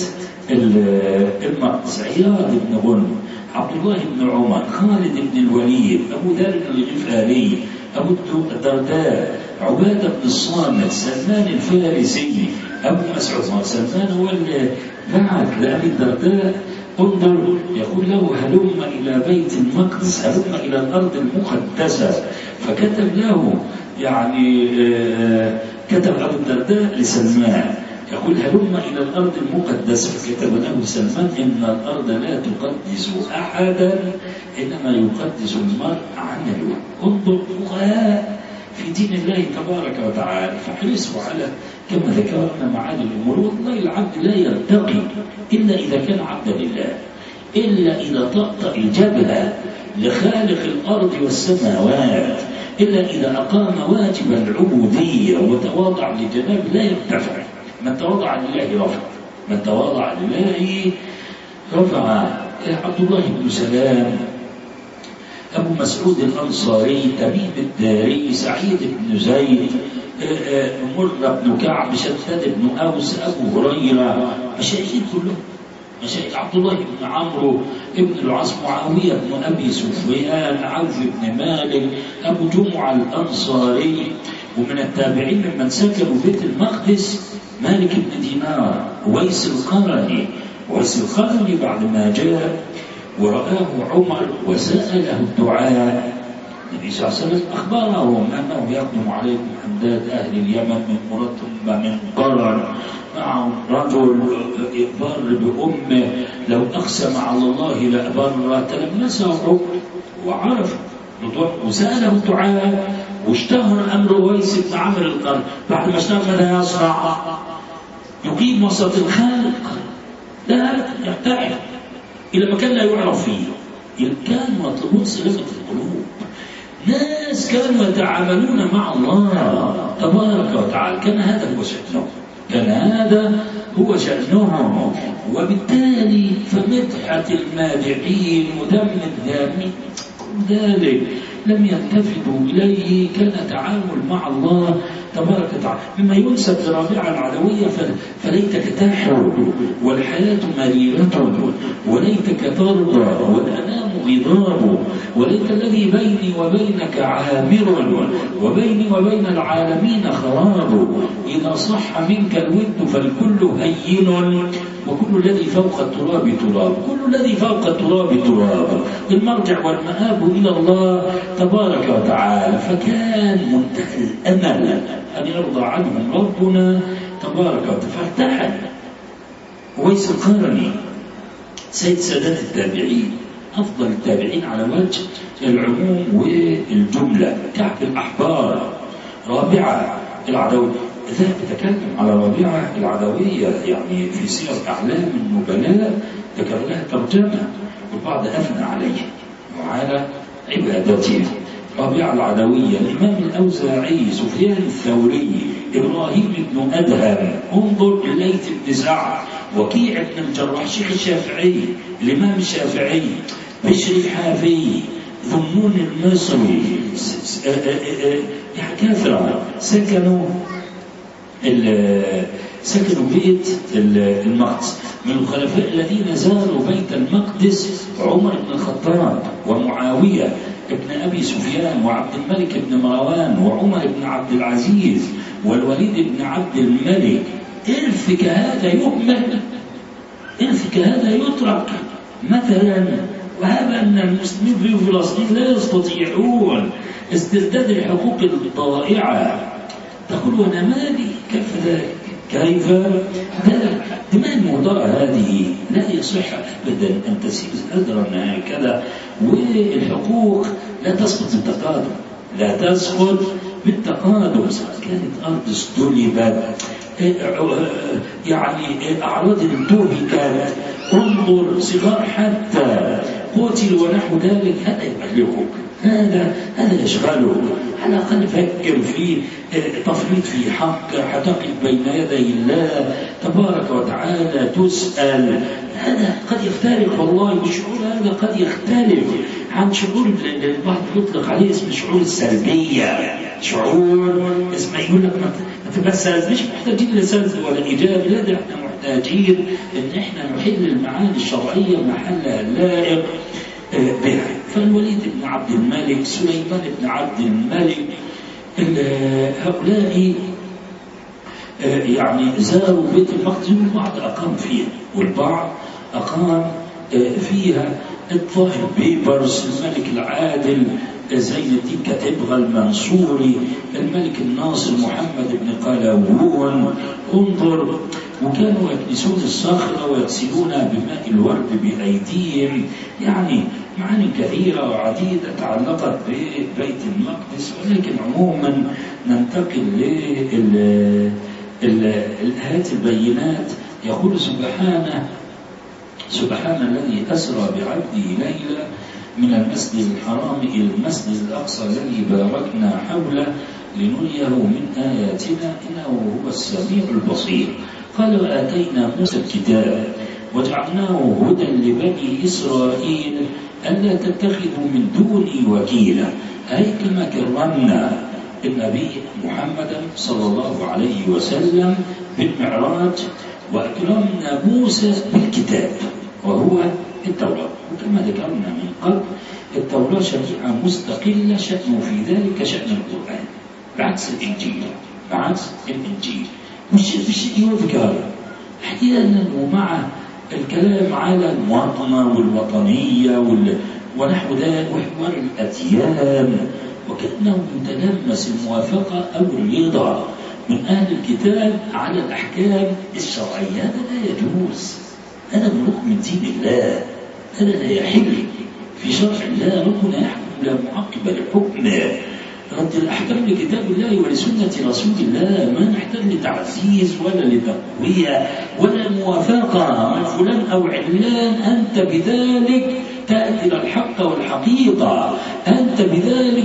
المقدس. عياض بن غنم، عبد الله بن عمر، خالد بن الوليد، أبو ذر الغفاري، أبو الدرداء، عبادة بن الصامت، سلمان الفارسي، أبو مسعود. سلمان هو اللي بعث لأبي الدرداء انظر يقول له هلم إلى بيت المقدس، هلم إلى الأرض المقدسة، فكتب له يعني كتب أبو الدرداء لسلمان يقول هلم إلى الأرض المقدسة، فكتب له سلمان إن الأرض لا تقدس أحدا إنما يقدس المرء عمله. انظر فقهاء في دين الله تبارك وتعالى، فحرصوا على كما ذكرنا معاني الأمور. والله العبد لا يرتقي إلا إذا كان عبدا لله، إلا إذا طأطأ الجبهة لخالق الأرض والسماوات، إلا إذا أقام واجب العبودية وتواضع لجناب لا يرتفع. من تواضع لله رفع، من تواضع لله رفع. عبد الله بن سلام، أبو مسعود الأنصاري، تميم الداري، سعيد بن زيد، مرة بن كعب، شداد بن أوس، أبو هريرة، مشايخين كلهم مشايخ. عبد الله بن عمرو ابن العاص، معاوية بن أبي سفيان، عوف بن مالك، أبو جمعة الأنصاري. ومن التابعين ممن سكنوا بيت المقدس مالك بن دينار، ويس القرني. ويس القرني بعد ما جاء ورآه عمر وسأله الدعاء، النبي صلى الله عليه وسلم أخبرهم أنه يقدم عليكم أمداد أهل اليمن من مرتب من قرن، معهم رجل يبر بأمه لو أقسم على الله لأبر، تلمسه وعرف وسأله الدعاء، واشتهر أمر ويس بن عمرو القرن. بعد ما اشتهر ماذا يصنع؟ يقيم وسط الخلق، لا يرتحل إلى مكان لا يعرف فيه. كان مطلوب سلامة القلوب، ناس كانوا يتعاملون مع الله تبارك وتعالى، كان هذا هو شأنهم، كان هذا هو شأنهم. وبالتالي فمدحة المادحين وذم الذامين كل ذلك لم يلتفتوا إليه، كان تعامل مع الله تبارك وتعالى. مما ينسب لرابعة العدوية فليتك تحر والحياة مريرة وليتك ترضى والأنام غضاب، وليت الذي بيني وبينك عامر وبيني وبين العالمين خراب، إذا صح منك الود فالكل هين وكل الذي فوق التراب تراب، كل الذي فوق التراب تراب. المرجع والمآب إلى الله تبارك وتعالى. فكان منتهى الأمل أن يرضى عنهم ربنا تبارك وتعالى. فارتحل ويس القرني سيد سادات التابعين، أفضل التابعين على وجه العموم والجملة، كعب الأحبار. رابعة العدوية، ذهب يتكلم على رابعة العدوية يعني في سير أعلام النبلاء، ذكر لها ترجمة والبعض أثنى عليه وعلى عبادته. رابعة العدوية، الإمام الأوزاعي، سفيان الثوري، إبراهيم بن أدهم، انظر الليث بن سعد، وكيع بن الجراح، شيخ الشافعي، الإمام الشافعي، بشر الحافي، ذنون المصري، كثرة سكنوا بيت المقدس. من الخلفاء الذين زاروا بيت المقدس عمر بن الخطاب ومعاوية ابن أبي سفيان وعبد الملك بن مروان وعمر بن عبد العزيز والوليد بن عبد الملك. إرث كهذا يهمل، إرث كهذا يترك مثلا. وهذا أن المسلمين في فلسطين لا يستطيعون استرداد الحقوق الضائعة. تقول وأنا مالي، كيف ذلك؟ كيف ذلك؟ دماء المهدرة هذه لا يصح أبدا أن تسير أدرا هكذا. والحقوق لا تسقط بالتقادم، لا تسقط بالتقادم. كانت أرض استلبت، يعني أعراض انتهكت، انظر صغار حتى قتل ونحو ذلك. هذا يبلغك، هذا يشغله. على الأقل فكر في تفريط في حق، حتقف بين يدي الله تبارك وتعالى تسأل. هذا قد يختلف والله، والشعور هذا قد يختلف عن شعور البعض يطلق عليه اسم الشعور السلبية. شعور اسمه يقول لك ما تبقى مش محتاجين لسلب ولا إيجاب، لا ده احنا محتاجين ان احنا نحل المعاني الشرعية محلها اللائق بها. فالوليد بن عبد الملك، سليمان بن عبد الملك، هؤلاء يعني زاروا بيت المقدس، والبعض أقام فيها والبعض أقام فيها. الطاهر بيبرس، الملك العادل زين الدين كتبغى المنصوري، الملك الناصر محمد بن قلاوون، انظر. وكانوا يكنسون الصخرة ويغسلون بماء الورد بأيديهم. يعني معاني كثيرة وعديدة تعلقت ببيت المقدس. ولكن عموما ننتقل للآيات البينات. يقول سبحان الذي أسرى بعبده ليلا من المسجد الحرام إلى المسجد الأقصى الذي باركنا حوله لنريه من آياتنا إنه هو السميع البصير. قال وآتينا موسى الكتاب وجعلناه هدى لبني إسرائيل ألا تتخذوا من دوني وكيلا. أي كما كرمنا النبي محمدا صلى الله عليه وسلم بالمعراج، وأكرمنا موسى بالكتاب وهو التوراة. وكما ذكرنا من قبل التوراة شريعة مستقلة شأنه في ذلك شأن القرآن بعكس الإنجيل. مش يذكر أحيانا ومع الكلام على المواطنة والوطنية ونحو ذلك وحوار الأديان، وكأنه متلمس الموافقة أو الرضا من أهل الكتاب على الأحكام الشرعية. هذا لا يجوز، هذا من ركن دين الله، هذا لا يحل في شرع الله. ربنا يحكم لا معقب لحكمه. رد الأحكام لكتاب الله ولسنة رسول الله، ما نحتاج لتعزيز ولا لتقوية ولا موافقة من فلان أو علان. أنت بذلك تأتي الحق والحقيقة، أنت بذلك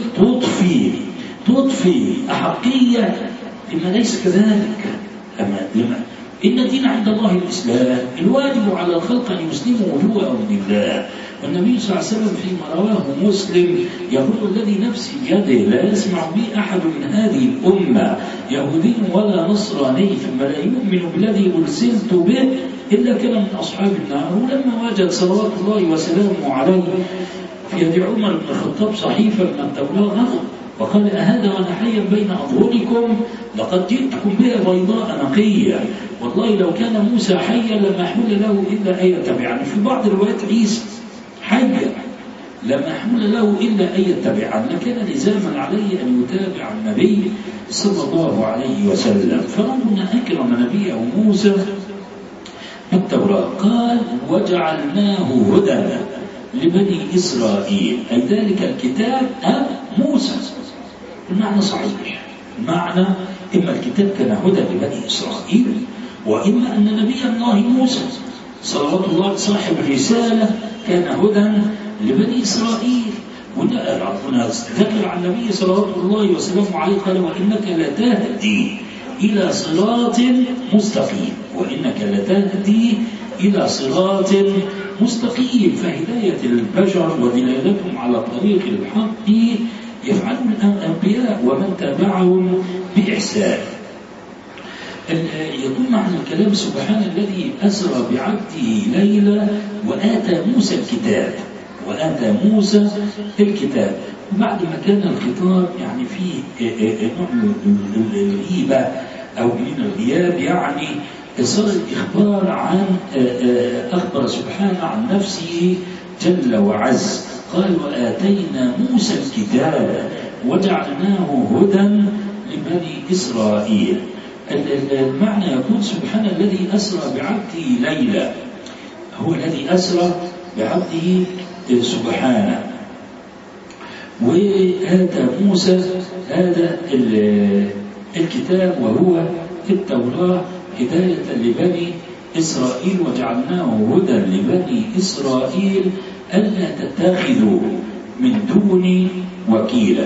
تضفي أحقية لما ليس كذلك. إن الدين عند الله الإسلام، الواجب على الخلق أن يسلموا وجوههم لله. والنبي صلى الله عليه وسلم فيما رواه مسلم يقول الذي نفسي بيده لا يسمع بي أحد من هذه الأمة يهودي ولا نصراني ثم لا يؤمن بالذي أرسلت به إلا كان من أصحاب النار. ولما وجد صلوات الله وسلامه عليه في يد عمر بن الخطاب صحيفة من التوراة غضب وقال أهذا وأنا حيا بين أظهركم لقد جئتكم بها بيضاء نقية. والله لو كان موسى حيا لما حول له إلا أن يتبعني. في بعض الروايات عيسى حيا لما حول له إلا أن يتبعني، لكان لزاما عليه أن يتابع النبي صلى الله عليه وسلم. فربنا أكرم نبيه موسى بالتوراة. قال وجعلناه هدى لبني إسرائيل، أي ذلك الكتاب موسى. المعنى صحيح، المعنى إما الكتاب كان هدى لبني إسرائيل، وإما أن نبي الله موسى صلوات الله صاحب الرسالة كان هدى لبني إسرائيل. ربنا ذكر عن النبي صلوات الله وسلامه عليه قال وإنك لتهدي إلى صراط مستقيم، وإنك لتهدي إلى صراط مستقيم. فهداية البشر ودلالتهم على طريق الحق يفعلون الأنبياء ومن تابعهم بإحسان. يكون معنى الكلام سبحان الذي أسرى بعبده ليلا وآتى موسى الكتاب. وبعد ما كان الخطاب يعني فيه نوع من الغيبة أو من الغياب، يعني صار الإخبار عن أخبر سبحانه عن نفسه جل وعز. قال وآتينا موسى الكتاب وجعلناه هدى لبني إسرائيل. المعنى يكون سبحان الذي أسرى بعبده ليلا، هو الذي أسرى بعبده سبحانه. وآتى موسى هذا الكتاب وهو التوراة هداية لبني إسرائيل وجعلناه هدى لبني إسرائيل ألا تتخذوا من دوني وكيلا.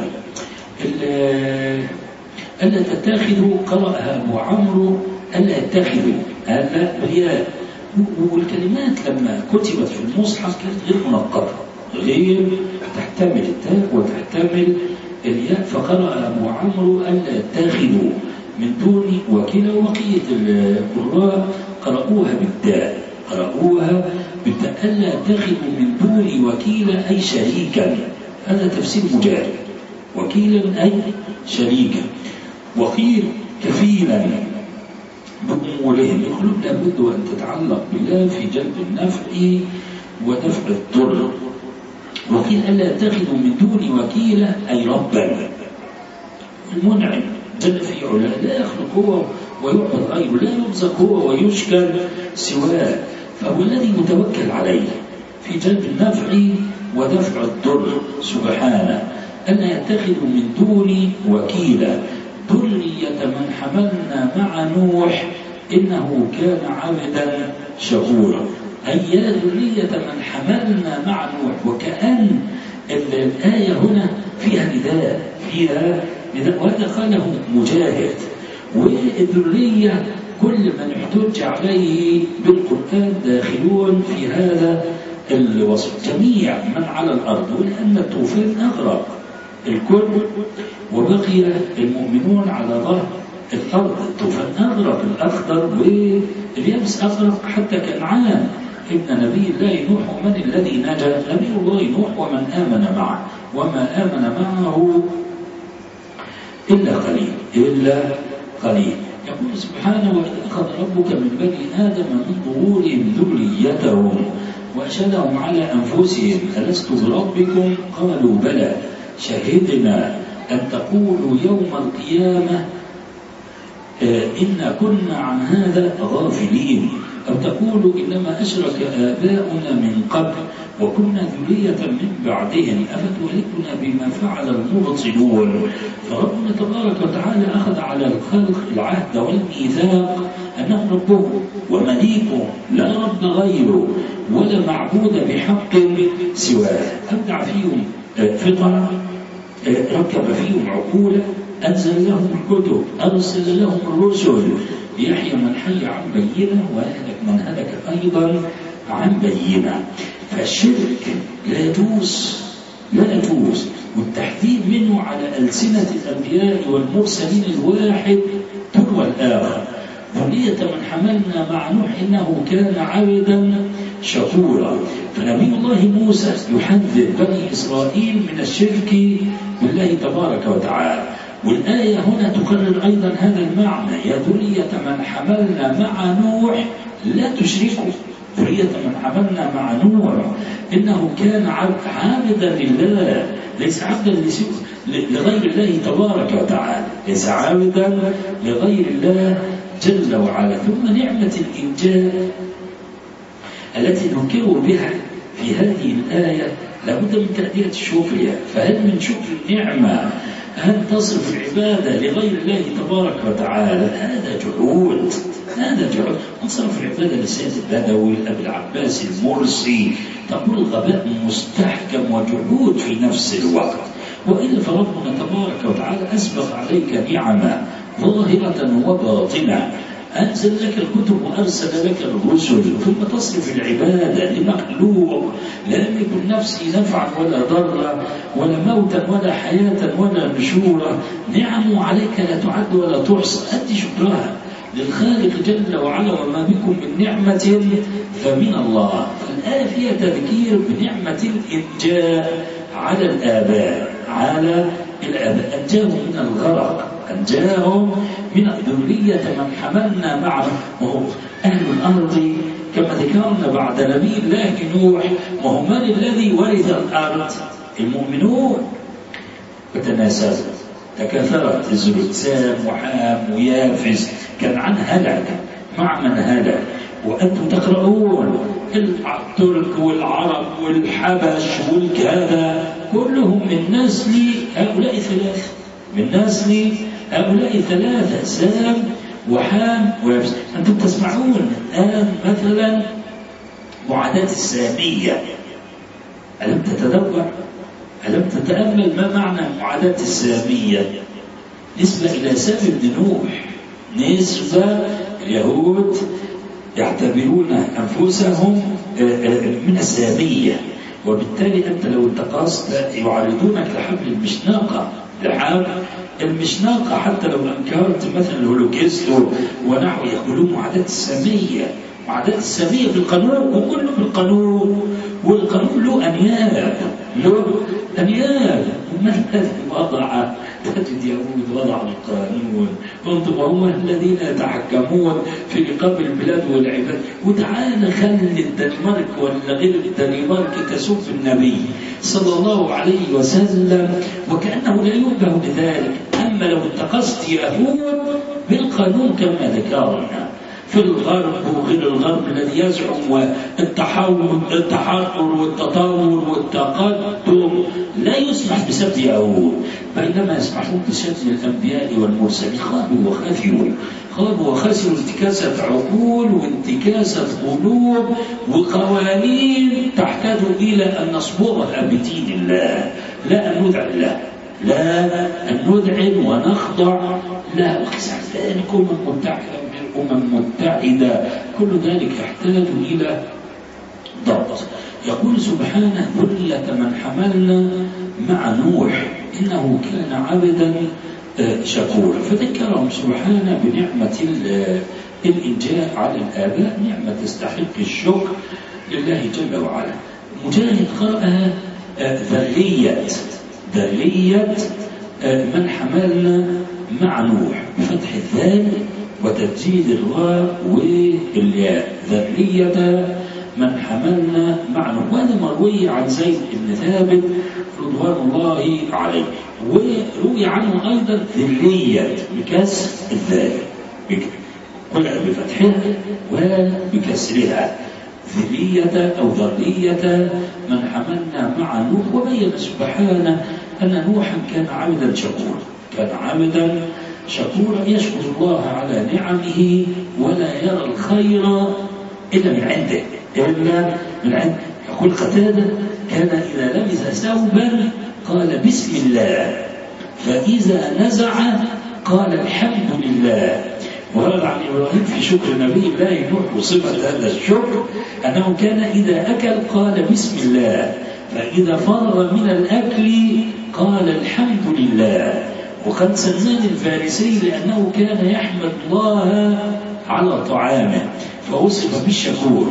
ألا تتخذوا قرأها أبو عمرو ألا يتخذوا ألا بالياء، والكلمات لما كتبت في المصحف كانت غير منقطة، غير تحتمل التاء وتحتمل الياء، فقرأ أبو عمرو ألا يتخذوا من دوني وكيلا. وبقية القراء قرأوها بالداء، قرأوها بالداء ألا يتخذوا من دوني وكيلا أي شريكا. هذا تفسير مجاهد، وكيلا أي شريكا. وقيل كفيلا بأمورهم، يقولون لابد أن تتعلق بالله في جلب النفع ودفع الضر. وقيل ألا يتخذوا من دوني وكيلا أي ربا، المنعم جل في علاه، لا يخلق هو ويعبد غيره، لا يرزق هو ويشكر سواه، فهو الذي متوكل عليه في جلب النفع ودفع الضر سبحانه. ألا يتخذوا من دوني وكيلا. ذرية من حملنا مع نوح إنه كان عبدا شكورا، أي يا ذرية من حملنا مع نوح. وكأن الآية هنا فيها نداء، فيها نداء، وهذا قاله مجاهد. والذرية كل من احتج عليه بالقرآن داخلون في هذا الوصف، جميع من على الأرض، ولأن الطوفان أغرق الكل وبقي المؤمنون على ظهر الأرض. الطوفان أغرق الأخضر واليابس، أغرق حتى كنعان ابن نبي الله نوح. ومن الذي نجا؟ نبي الله نوح ومن آمن معه، وما آمن معه إلا قليل، إلا قليل. يقول سبحانه وإذ أخذ ربك من بني آدم من ظهورهم ذريتهم وأشهدهم على أنفسهم ألست بربكم قالوا بلى شهدنا أن تقولوا يوم القيامة إنا كنا عن هذا غافلين، أو تقولوا إنما أشرك آباؤنا من قبل وكنا ذرية من بعدهم أفتهلكنا بما فعل المبطلون. فربنا تبارك وتعالى أخذ على الخلق العهد والميثاق أنه ربهم ومليكهم، لا رب غيره ولا معبود بحق سواه. أبدع فيهم فطرة، ركب فيهم عقولا، أنزل لهم الكتب، أرسل لهم الرسل ليحيى من حي عن بينة ويهلك من هلك أيضا عن بينة. فالشرك لا يجوز، لا يجوز، والتحذير منه على ألسنة الأنبياء والمرسلين الواحد تلو الآخر. ذرية من حملنا مع نوح إنه كان عبدا شكورا. فنبي الله موسى يحذر بني إسرائيل من الشرك بالله تبارك وتعالى، والآية هنا تكرر أيضا هذا المعنى، يا ذرية من حملنا مع نوح لا تشركوا. ذرية من حملنا مع نوح إنه كان عابدا لله، ليس عبدا لغير الله تبارك وتعالى، ليس عابدا لغير الله جل وعلا. ثم نعمة الإنجاب التي نذكر بها في هذه الآية لابد من تأدية شكرها. فهل من شكر النعمة أن تصرف العبادة لغير الله تبارك وتعالى؟ هذا جحود، هذا جحود. انصرف العبادة لسيد البدوي أبي العباس المرسي، تقول غباء مستحكم وجحود في نفس الوقت. وإلا فربنا تبارك وتعالى أسبق عليك نعمة ظاهرة وباطنة، أنزل لك الكتب وأرسل لك الرسل، ثم تصرف العبادة لمخلوق لا يملك النفس نفعا ولا ضرا ولا موتا ولا حياة ولا نشورا. نعم عليك لا تعد ولا تحصى، أدي شكرها للخالق جل وعلا، وما بكم من نعمة فمن الله. فالآية فيها تذكير بنعمة الإنجاء على الآباء، على الآباء، أنجاهم من الغرق، أنجاهم من ذرية من حملنا معه. وهو أهل الأرض كما ذكرنا بعد نبي الله نوح، وهو من الذي ورث الأرض؟ المؤمنون. وتناسلوا، تكاثرت الزلزال، سام وحام ويافس، كنعان هلك مع من هلك. وأنتم تقرؤون الترك والعرب والحبش والكذا كلهم من نسل هؤلاء ثلاثة، من نسل هؤلاء ثلاثة، سام وحام ويافس. أنتم تسمعون الآن مثلا معاداة السامية، ألم تتدبر؟ نتأمل ما معنى معاداة السامية. نسبة إلى سام بن نوح، نسبة اليهود يعتبرون أنفسهم من السامية، وبالتالي أنت لو انتقصت يعرضونك لحبل المشناقة، لحبل المشناقة. حتى لو أنكرت مثلا الهولوكيست ونحو يقولون معاداة السامية، معاداة السامية في القانون، وكله في القانون، والقانون له أنياب، له أنياب. وما الذي وضع تجد يهود وضع القانون وهم الذين يتحكمون في رقاب البلاد والعباد. وتعالى خلي الدنمارك ولا غير الدنمارك تسب النبي صلى الله عليه وسلم وكأنه لا ينبه بذلك. أما لو انتقصت يهود بالقانون كما ذكرنا في الغرب وغير الغرب الذي يزعم التحرر والتطور والتقدم، لا يسمح بسب يهود، بينما يسمحون بسب الأنبياء والمرسلين. خابوا وخسروا انتكاسة عقول وانتكاسة قلوب وقوانين تحتاج إلى أن نصبرها بدين الله، لا أن ندعي له، لا أن ندعم ونخضع لا. ذلك أمم متحدة كل ذلك يحتاج إلى ضبط. يقول سبحانه ذرية من حملنا مع نوح إنه كان عبدا شكورا. فذكرهم سبحانه بنعمة الإنجاء على الآباء، نعمة تستحق الشكر لله جل وعلا. مجاهد قرأها ذرية من حملنا مع نوح بفتح الذال وتسجيل الراء والياء، ذرية من حملنا مع نوح. وهذا مروي عن زيد بن ثابت رضوان الله عليه، وروي عنه أيضا ذرية بكسر الذال، كلها بفتحها وبكسرها، ذرية أو ذرية من حملنا مع نوح. وبين سبحانه أن نوحا كان عبدا شكورا، كان عبدا شكورا يشكر الله على نعمه ولا يرى الخير إلا من عنده، إلا من عنده. يقول قتادة كان إذا لبس ثوبا قال بسم الله، فإذا نزع قال الحمد لله. ورد عن إبراهيم في شكر نبي الله نوح وصفة هذا الشكر أنه كان إذا أكل قال بسم الله، فإذا فرغ من الأكل قال الحمد لله. وقد سمان الفارسي لأنه كان يحمد الله على طعامه فوصف بالشكور.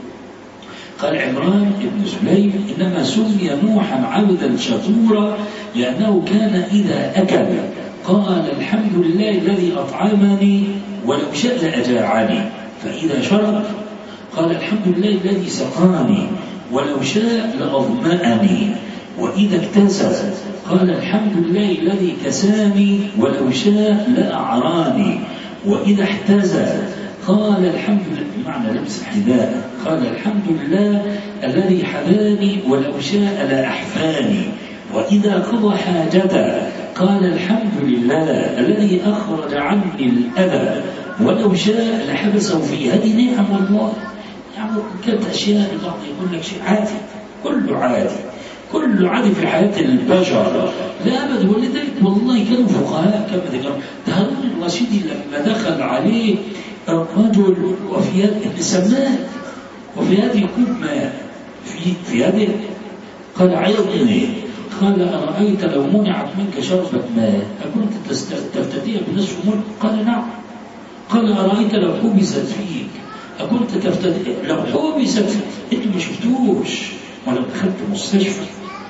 قال عمران بن سليم إنما سمي نوحا عبدا شكورا لأنه كان إذا أكل قال الحمد لله الذي أطعمني ولو شاء لأجاعني، فإذا شرب قال الحمد لله الذي سقاني ولو شاء لأظمأني، وإذا اكتسب قال الحمد لله الذي كساني ولو شاء لأعراني، وإذا احتزى قال الحمد لله بمعنى لبس الحذاء قال الحمد لله الذي حذاني ولو شاء لأحفاني، وإذا قضى حاجته قال الحمد لله الذي أخرج عني الأذى ولو شاء لحبسه فيه. هذه نعم والله، يعني كانت أشياء البعض يقول لك شيء عادي، كله عادي، كله عادي في حياة البشر، لا أبدا. ولذلك والله كانوا فقهاء كما ذكر هارون الرشيدي لما دخل عليه الرجل وفي يده سمان وفي يده كوب ماء في يده قال عيضني، قال أرأيت لو منعت منك شربة ماء أكنت تفتديها بنصف ملك؟ قال نعم. قال أرأيت لو حبست فيك أكنت تفتديها؟ لو حبست فيك أنت ما شفتوش ولو دخلت مستشفى،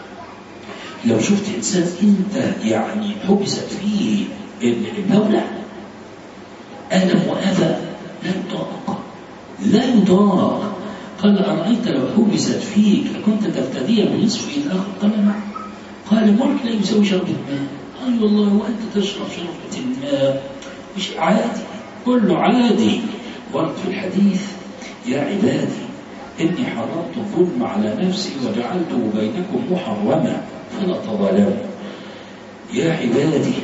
لو شفت إنسان أنت يعني حبست فيه الدولة ألم وأذى لا يطاق، لا يطاق. قال أرأيت لو حبست فيك أكنت تفتديها بنصف الآخر؟ قال نعم. قال ملك لا يساوي شربة ماء. قال والله وأنت تشرب شربة الماء مش عادي، كله عادي. ورد في الحديث يا عبادي إني حرمت الظلم على نفسي وجعلته بينكم محرما فلا تظالموا. يا عبادي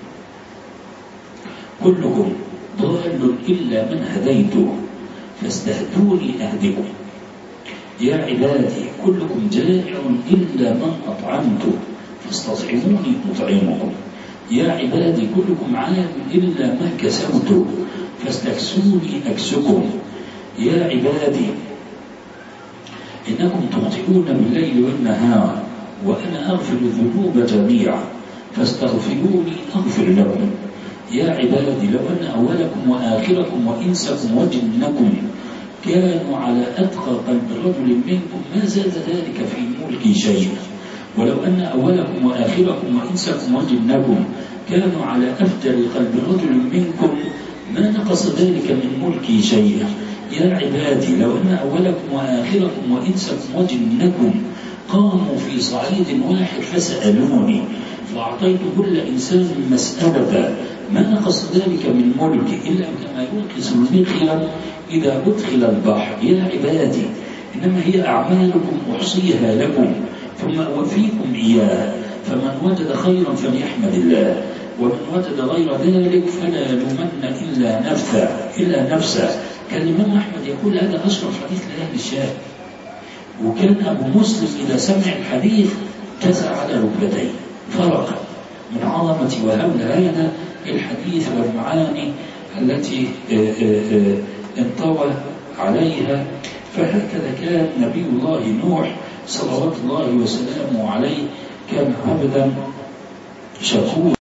كلكم ضال إلا من هديته فاستهدوني أهدكم. يا عبادي كلكم جائع إلا من أطعمته فاستطعموني أطعمكم. يا عبادي كلكم عاد إلا ما كسوت فاستكسوني أكسكم. يا عبادي إنكم تخطئون بالليل والنهار وأنا أغفر الذنوب جميعا فاستغفروني أغفر لكم. يا عبادي لو أن أولكم وآخركم وإنسكم وجنكم كانوا على أتقى قلب رجل منكم ما زاد ذلك في ملكي شيئا. ولو أن أولكم وآخركم وإنسكم وجنكم كانوا على أفجر قلب رجل منكم ما نقص ذلك من ملكي شيئا. يا عبادي لو أن أولكم وآخركم وإنسكم وجنكم قاموا في صعيد واحد فسألوني فأعطيت كل إنسان مسألة ما نقص ذلك من ملكي إلا كما ينقص المخيط إذا أدخل البحر. يا عبادي إنما هي أعمالكم أحصيها لكم ثم أوفيكم إياها فمن وجد خيرا فليحمد الله ومن وجد غير ذلك فلا يلومن إلا نفسه. كان الإمام أحمد يقول هذا أشرف حديث لأهل الشام. وكان أبو مسلم إذا سمع الحديث جزع على ركبتيه فرقا من عظمة وهول هذا الحديث والمعاني التي انطوى عليها. فهكذا كان نبي الله نوح صلوات الله وسلامه عليه كان عبدا شكورا.